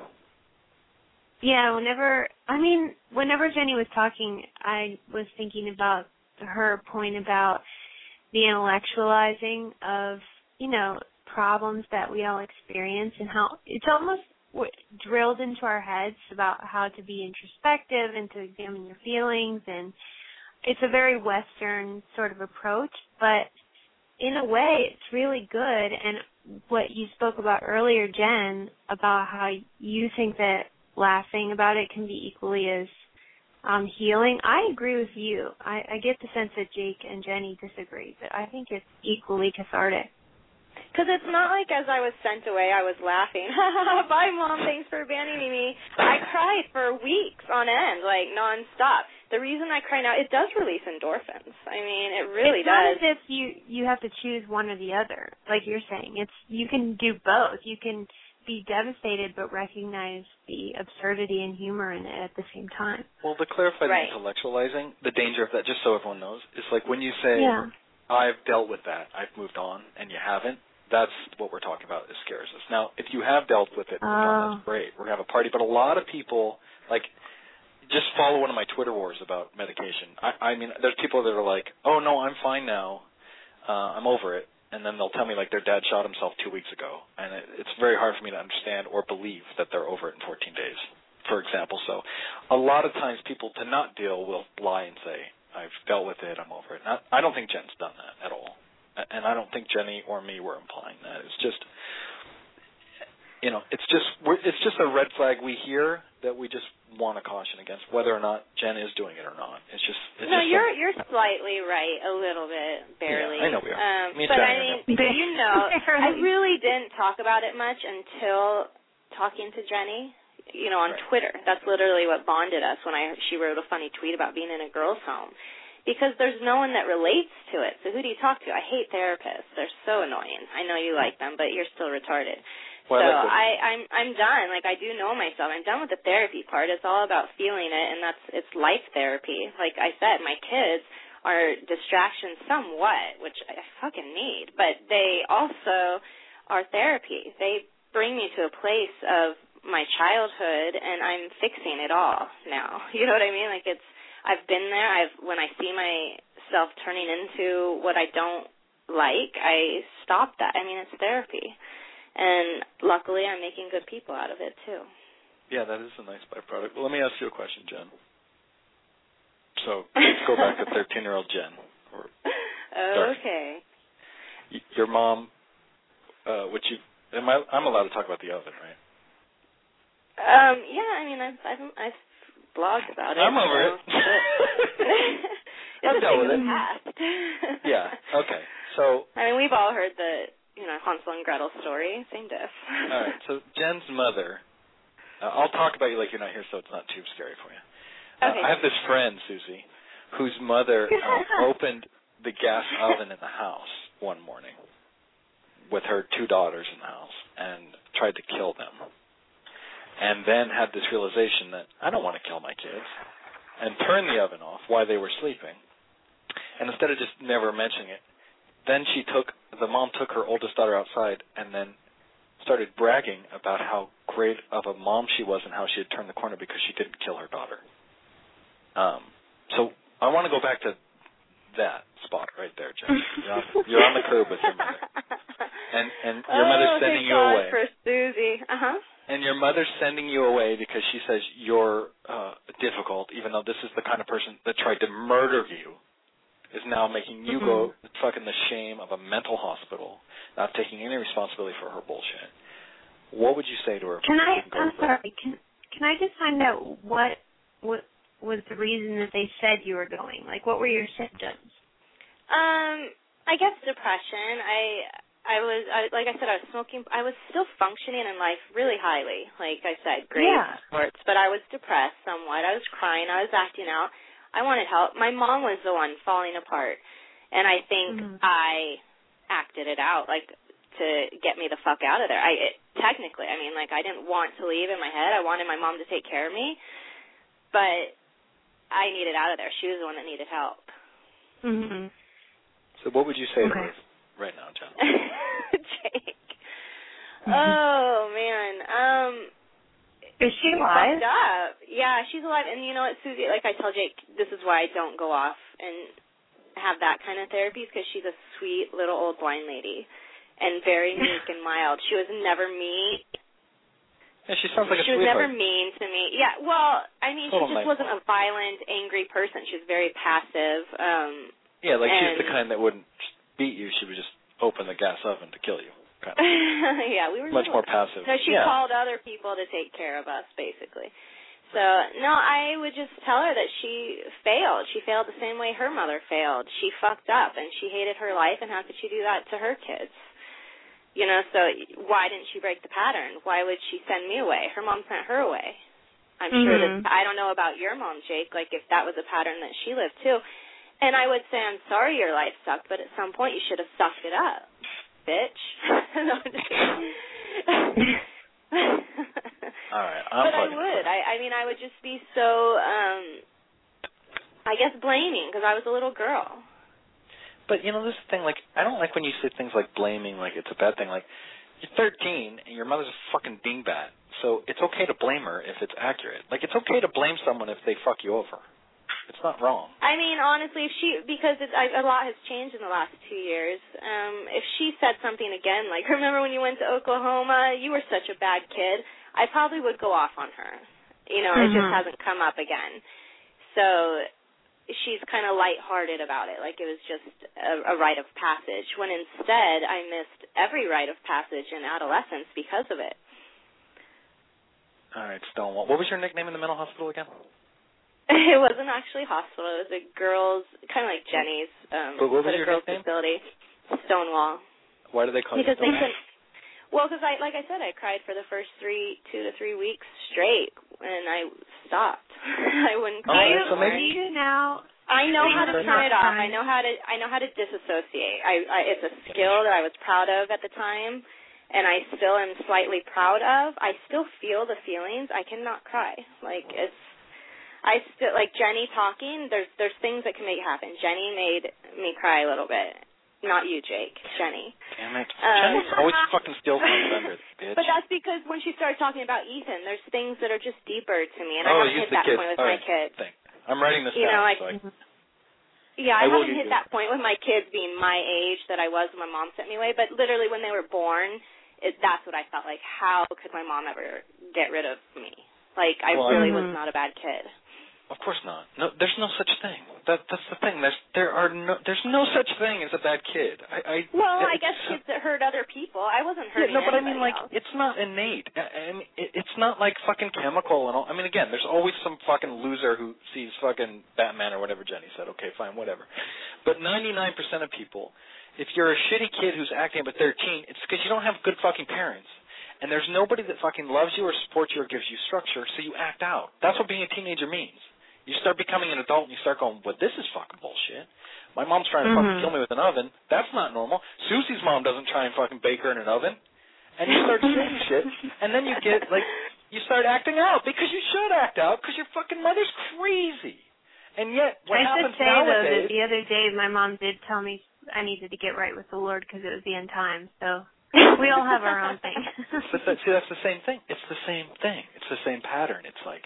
Yeah, whenever Jenny was talking, I was thinking about her point about the intellectualizing of, you know, problems that we all experience and how it's almost drilled into our heads about how to be introspective and to examine your feelings, and it's a very Western sort of approach, but in a way it's really good. And what you spoke about earlier, Jen, about how you think that laughing about it can be equally as healing, I agree with you. I get the sense that Jake and Jenny disagree, but I think it's equally cathartic. Because it's not like as I was sent away, I was laughing. Bye, Mom. Thanks for abandoning me. I cried for weeks on end, like nonstop. The reason I cry now, it does release endorphins. I mean, it really does. It's not as if you have to choose one or the other, like you're saying. You can do both. You can be devastated but recognize the absurdity and humor in it at the same time. Well, to clarify the intellectualizing, the danger of that, just so everyone knows, is like when you say, I've dealt with that, I've moved on, and you haven't, that's what we're talking about. It scares us. Now, if you have dealt with it, that's great. We're going to have a party. But a lot of people, like, just follow one of my Twitter wars about medication. I mean, there's people that are like, oh, no, I'm fine now. I'm over it. And then they'll tell me, like, their dad shot himself 2 weeks ago. And it's very hard for me to understand or believe that they're over it in 14 days, for example. So a lot of times people to not deal will lie and say, I've dealt with it, I'm over it. Now, I don't think Jen's done that at all. And I don't think Jenny or me were implying that. It's just, you know, it's just a red flag we hear that we just want to caution against, whether or not Jen is doing it or not. You're slightly right, a little bit, barely. Yeah, I know we are. But I mean, you know, I really didn't talk about it much until talking to Jenny, you know, on Twitter. That's literally what bonded us when she wrote a funny tweet about being in a girls' home. because there's no one that relates to it. So who do you talk to? I hate therapists. They're so annoying. I know you like them, but you're still retarded. Well, so I'm done. Like, I do know myself. I'm done with the therapy part. It's all about feeling it, and it's life therapy. Like I said, my kids are distractions somewhat, which I fucking need, but they also are therapy. They bring me to a place of my childhood, and I'm fixing it all now. You know what I mean? Like, I've been there. When I see myself turning into what I don't like, I stop that. I mean, it's therapy. And luckily, I'm making good people out of it, too. Yeah, that is a nice byproduct. Well, let me ask you a question, Jen. So let's go back to 13-year-old Jen. Okay. Your mom, I'm allowed to talk about the oven, right? Yeah, I mean, I've blogged about it. I'm over it. It's dealt with it. Past. Yeah, okay. So I mean, we've all heard the, Hansel and Gretel story. Same diff. All right, so Jen's mother, I'll talk about you like you're not here so it's not too scary for you. Okay. I have this friend, Susie, whose mother opened the gas oven in the house one morning with her 2 daughters in the house and tried to kill them. And then had this realization that I don't want to kill my kids, and turned the oven off while they were sleeping. And instead of just never mentioning it, then the mom took her oldest daughter outside and then started bragging about how great of a mom she was and how she had turned the corner because she didn't kill her daughter. So I want to go back to that spot right there, Jen. You're on the curb with your mother. And your mother's sending you away. For Susie. And your mother's sending you away because she says you're difficult, even though this is the kind of person that tried to murder you, is now making you go fucking the shame of a mental hospital, not taking any responsibility for her bullshit. What would you say to her? I'm sorry. Can I just find out what was the reason that they said you were going? Like, what were your symptoms? I guess depression. Like I said, I was smoking. I was still functioning in life really highly. Like I said, great sports, but I was depressed somewhat. I was crying. I was acting out. I wanted help. My mom was the one falling apart, and I think I acted it out, like, to get me the fuck out of there. Technically, I mean, like, I didn't want to leave in my head. I wanted my mom to take care of me, but I needed out of there. She was the one that needed help. So what would you say to her right now, Jen? Jake. Oh, man. Is she alive? Fucked up. Yeah, she's alive. And you know what, Susie, like I tell Jake, this is why I don't go off and have that kind of therapy, because she's a sweet little old blind lady and very meek and mild. She was never mean. Yeah, she sounds like a She was never mean to me. Yeah, well, I mean, she just wasn't a violent, angry person. She was very passive. Yeah, like she's the kind that wouldn't beat you. She would just open the gas oven to kill you. Kind of. Yeah, we were much more passive. So she called other people to take care of us, basically. So, no, I would just tell her that she failed. She failed the same way her mother failed. She fucked up, and she hated her life, and how could she do that to her kids? You know, so why didn't she break the pattern? Why would she send me away? Her mom sent her away. I'm sure that, I don't know about your mom, Jake, like if that was a pattern that she lived too. And I would say, I'm sorry your life sucked, but at some point you should have sucked it up, bitch. No, I'm just kidding. All right. But I would. I mean, I would just be so, I guess, blaming, because I was a little girl. But, you know, this thing, like, I don't like when you say things like blaming, like it's a bad thing. Like, you're 13 and your mother's a fucking dingbat, so it's okay to blame her if it's accurate. Like, it's okay to blame someone if they fuck you over. It's not wrong. I mean, honestly, because a lot has changed in the last 2 years. If she said something again, like, remember when you went to Oklahoma, you were such a bad kid, I probably would go off on her. You know, it just hasn't come up again. So she's kind of lighthearted about it, like it was just a rite of passage, when instead I missed every rite of passage in adolescence because of it. All right, Stonewall. What was your nickname in the mental hospital again? It wasn't actually hospital. It was a girl's, kind of like Jenny's, but what was your girls' nickname? facility. Stonewall. Why do they call because you Stonewall? Well, because like I said, I cried for the first 2 to 3 weeks straight, and I stopped. I wouldn't cry anymore. Do you now? I know how to turn it off. I know how to disassociate. It's a skill that I was proud of at the time, and I still am slightly proud of. I still feel the feelings. I cannot cry. Like Jenny talking. There's things that can make it happen. Jenny made me cry a little bit. Not you, Jake. Jenny. Damn it. Jenny's always fucking steals my thunder, bitch. But that's because when she started talking about Ethan, there's things that are just deeper to me, and I haven't hit that point with my kids. I'm writing this down. I haven't hit that point with my kids being my age that I was when my mom sent me away, but literally when they were born, that's what I felt like. How could my mom ever get rid of me? Like, I really was not a bad kid. Of course not. No, there's no such thing. That's the thing. There's no such thing as a bad kid. I guess kids that hurt other people. I wasn't hurting but I mean, else. it's not innate. It's not like fucking chemical and all. I mean, again, there's always some fucking loser who sees fucking Batman or whatever Jenny said. Okay, fine, whatever. But 99% of people, if you're a shitty kid who's acting up at 13, it's because you don't have good fucking parents. And there's nobody that fucking loves you or supports you or gives you structure, so you act out. That's what being a teenager means. You start becoming an adult and you start going, well, this is fucking bullshit. My mom's trying to fucking kill me with an oven. That's not normal. Susie's mom doesn't try and fucking bake her in an oven. And you start saying shit, and then you get, you start acting out because you should act out because your fucking mother's crazy. And yet, what happens nowadays... I should say, though, that the other day my mom did tell me I needed to get right with the Lord because it was the end time, so... We all have our own thing. But that's the same thing. It's the same thing. It's the same pattern. It's like,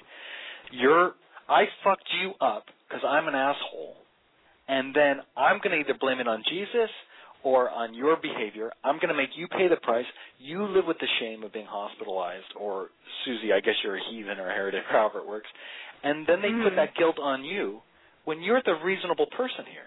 I fucked you up because I'm an asshole, and then I'm going to either blame it on Jesus or on your behavior. I'm going to make you pay the price. You live with the shame of being hospitalized, or Susie, I guess you're a heathen or a heretic, however it works. And then they put that guilt on you when you're the reasonable person here.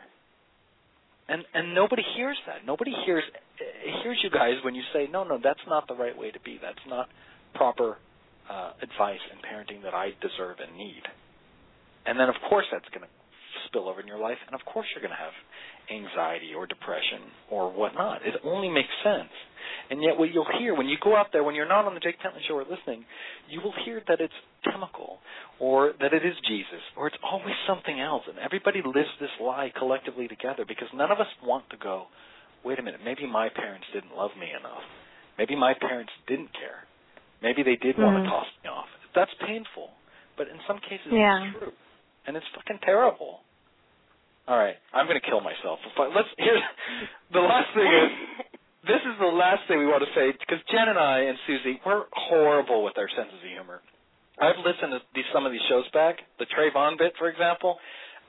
And nobody hears that. Nobody hears you guys when you say, no, that's not the right way to be. That's not proper advice and parenting that I deserve and need. And then, of course, that's going to spill over in your life, and of course you're going to have anxiety or depression or whatnot. It only makes sense. And yet what you'll hear when you go out there, when you're not on the Jake Pentland Show or listening, you will hear that it's chemical or that it is Jesus or it's always something else. And everybody lives this lie collectively together because none of us want to go, wait a minute, maybe my parents didn't love me enough. Maybe my parents didn't care. Maybe they did want to toss me off. That's painful. But in some cases it's true. And it's fucking terrible. All right, I'm going to kill myself. Here's the last thing is, this is the last thing we want to say, because Jen and I and Susie, we're horrible with our senses of humor. I've listened to some of these shows back, the Trayvon bit, for example,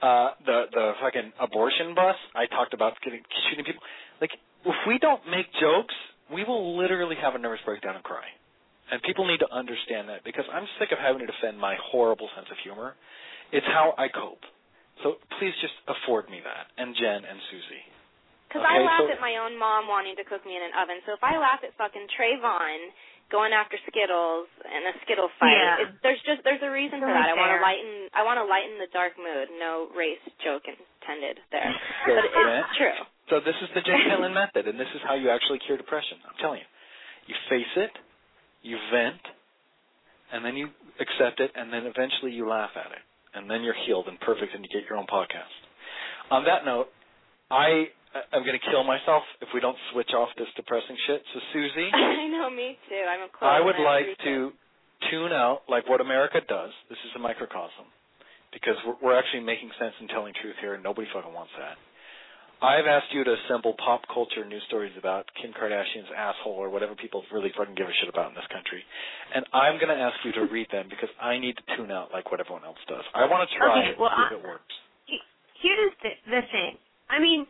the fucking abortion bus. I talked about shooting people. Like, if we don't make jokes, we will literally have a nervous breakdown and cry. And people need to understand that, because I'm sick of having to defend my horrible sense of humor. It's how I cope. So please just afford me that, and Jen and Susie. Because I laugh at my own mom wanting to cook me in an oven. So if I laugh at fucking Trayvon going after Skittles in a Skittle fight, there's a reason for that. I want to lighten the dark mood. No race joke intended there, but it's true. So this is the Jake Pentland method, and this is how you actually cure depression. I'm telling you, you face it, you vent, and then you accept it, and then eventually you laugh at it. And then you're healed and perfect and you get your own podcast. On that note, I am going to kill myself if we don't switch off this depressing shit. So, Susie. I know, me too. I'm a close. I would like to tune out like what America does. This is a microcosm. Because we're actually making sense and telling truth here, and nobody fucking wants that. I've asked you to assemble pop culture news stories about Kim Kardashian's asshole or whatever people really fucking give a shit about in this country. And I'm going to ask you to read them because I need to tune out like what everyone else does. I want to try it, see if it works. Here's the thing. I mean,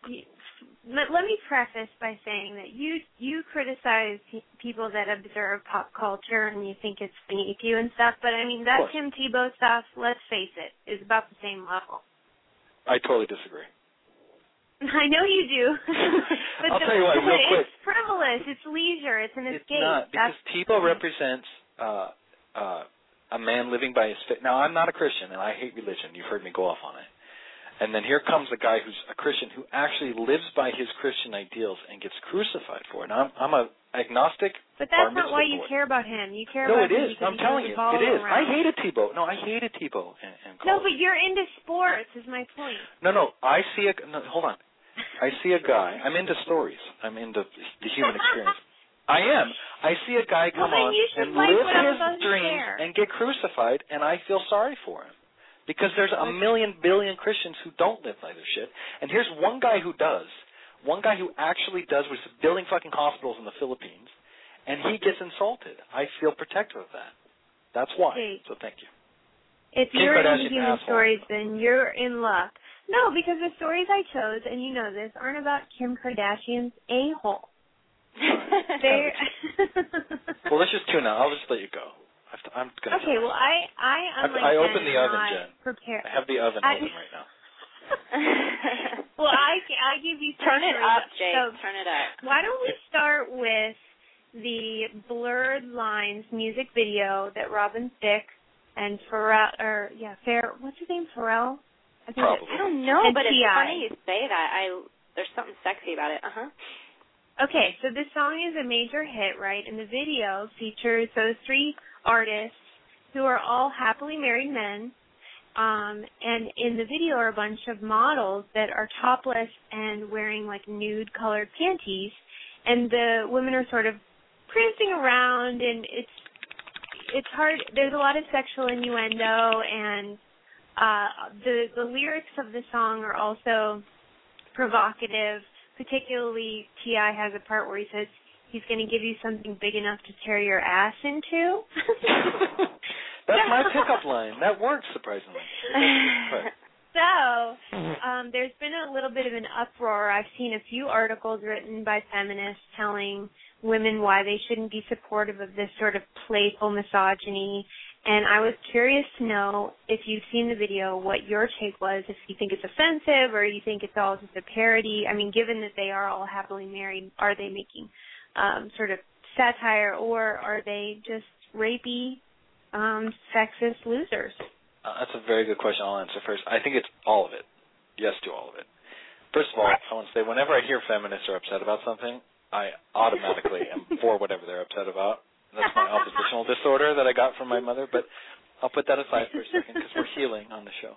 let me preface by saying that you criticize people that observe pop culture and you think it's beneath you and stuff, but I mean, that Tim Tebow stuff, let's face it, is about the same level. I totally disagree. I know you do. But I'll tell you what, real quick. It's frivolous. It's leisure. It's an escape. It's not, because Tebow represents a man living by his faith. Now, I'm not a Christian, and I hate religion. You've heard me go off on it. And then here comes a guy who's a Christian who actually lives by his Christian ideals and gets crucified for it. Now, I'm a agnostic. But that's not why you care about him. You care about him. No, it is. I'm telling you, it is. I hated Tebow. No, I hated Tebow in college. No, but you're into sports, is my point. No, I see hold on. I see a guy. I'm into stories. I'm into the human experience. I am. I see a guy come on and live his dreams and get crucified, and I feel sorry for him. Because there's a million billion Christians who don't live like this shit. And here's one guy who does. One guy who actually does, was building fucking hospitals in the Philippines, and he gets insulted. I feel protective of that. That's why. Hey, so thank you. If you're into human stories, then you're in luck. No, because the stories I chose, and you know this, aren't about Kim Kardashian's a-hole. They're well, let's just tune out. I'll just let you go. I'm gonna. Okay. Well, I opened the oven, Jen. Prepare. I have the oven open right now. Well, I give you. Turn it up, Jake. So turn it up. Why don't we start with the Blurred Lines music video that Robin Thicke and Pharrell, what's his name? Pharrell? I don't know, but it's T.I. funny you say that. There's something sexy about it. Okay, so this song is a major hit, right? And the video features those three artists who are all happily married men. And in the video are a bunch of models that are topless and wearing like nude colored panties. And the women are sort of prancing around, and it's hard. There's a lot of sexual innuendo, and the lyrics of the song are also provocative. Particularly, T.I. has a part where he says he's going to give you something big enough to tear your ass into. That's my pickup line. That works, surprisingly. So, there's been a little bit of an uproar. I've seen a few articles written by feminists telling women why they shouldn't be supportive of this sort of playful misogyny. And I was curious to know, if you've seen the video, what your take was, if you think it's offensive or you think it's all just a parody. I mean, given that they are all happily married, are they making sort of satire, or are they just rapey, sexist losers? That's a very good question. I'll answer first. I think it's all of it. Yes to all of it. First of all, I want to say, whenever I hear feminists are upset about something, I automatically am for whatever they're upset about. That's my oppositional disorder that I got from my mother, but I'll put that aside for a second because we're healing on the show.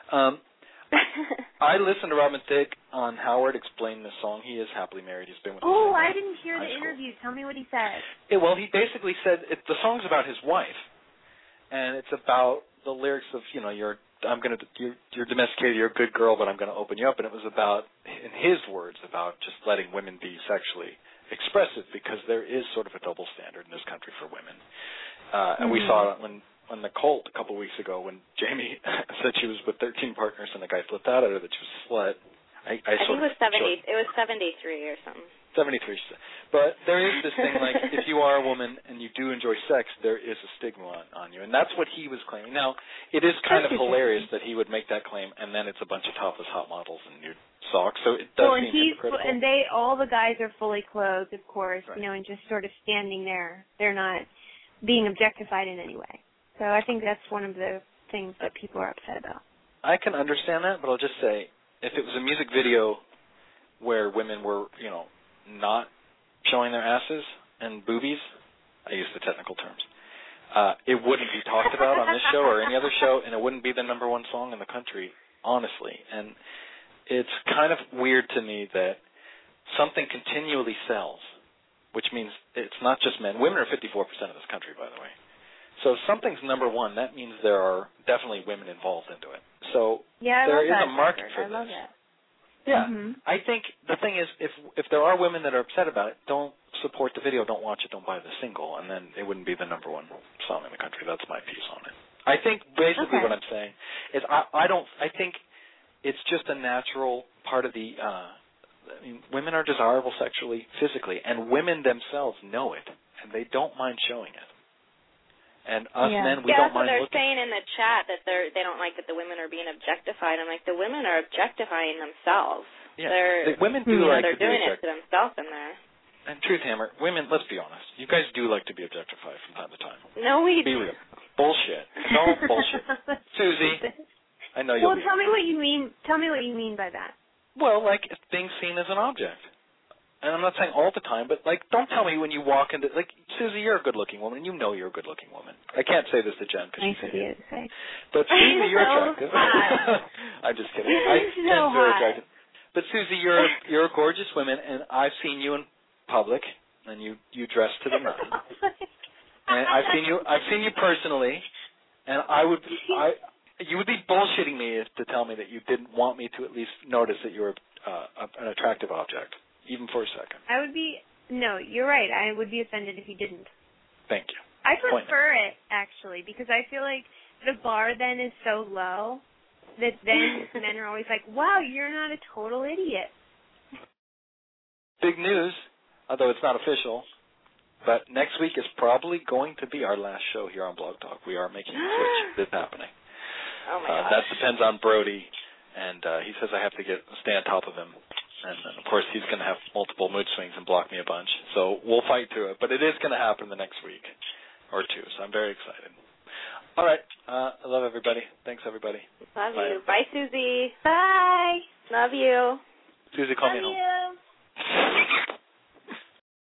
I listened to Robin Thicke on Howard explain this song. He is happily married. He's been with his I didn't hear the interview. Tell me what he said. Well, he basically said the song's about his wife, and it's about the lyrics of, you're domesticated, you're a good girl, but I'm going to open you up. And it was about, in his words, about just letting women be sexually expressive, because there is sort of a double standard in this country for women. And we saw it when the Cult a couple weeks ago, when Jamie said she was with 13 partners and the guy flipped out at her that she was a slut. I think it was 70. It was 73 or something. 73. But there is this thing, like, if you are a woman and you do enjoy sex, there is a stigma on you. And that's what he was claiming. Now, it is kind of hilarious that he would make that claim, and then it's a bunch of topless hot models and nude socks. So it does seem hypocritical. And all the guys are fully clothed, of course, right, and just sort of standing there. They're not being objectified in any way. So I think that's one of the things that people are upset about. I can understand that, but I'll just say, if it was a music video where women were, not showing their asses and boobies, I use the technical terms, it wouldn't be talked about on this show or any other show, and it wouldn't be the number one song in the country, honestly. And it's kind of weird to me that something continually sells, which means it's not just men. Women are 54% of this country, by the way. So if something's number one, that means there are definitely women involved into it. So there is a market for this. I love that. Yeah. Mm-hmm. I think the thing is, if there are women that are upset about it, don't support the video, don't watch it, don't buy the single, and then it wouldn't be the number one song in the country. That's my piece on it. I think basically what I'm saying is I think it's just a natural part of the women are desirable sexually, physically, and women themselves know it, and they don't mind showing it. And us men, we don't mind looking. Yeah, so they're saying in the chat that they don't like that the women are being objectified. I'm like, the women are objectifying themselves. Yeah, the women do like to be objectified. They're doing it to themselves in there. And Truth Hammer, women, let's be honest, you guys do like to be objectified from time to time. No, we be real. Bullshit. No bullshit. Susie, I know you'll. Well, tell me what you mean. Tell me what you mean by that. Well, like being seen as an object. and I'm not saying all the time, but, like, don't tell me when you walk into, like, Susie, you're a good-looking woman. You know you're a good-looking woman. I can't say this to Jen because she's Indian. But Susie, you're attractive. I'm just kidding. Jen's very attractive. But Susie, you're a gorgeous woman, and I've seen you in public, and you dress to the nines. And I've seen you personally, and you would be bullshitting me to tell me that you didn't want me to at least notice that you were an attractive object, even for a second. No, you're right. I would be offended if you didn't. Thank you. I prefer it, actually, because I feel like the bar then is so low that then men are always like, wow, you're not a total idiot. Big news, although it's not official, but next week is probably going to be our last show here on Blog Talk. We are making a switch. It's happening. Oh, my gosh. That depends on Brody, and he says I have to stay on top of him. And then, of course, he's going to have multiple mood swings and block me a bunch. So we'll fight through it. But it is going to happen the next week or two, so I'm very excited. All right. I love everybody. Thanks, everybody. Love you. Bye, Susie. Bye. Love you. Susie, call me home. You.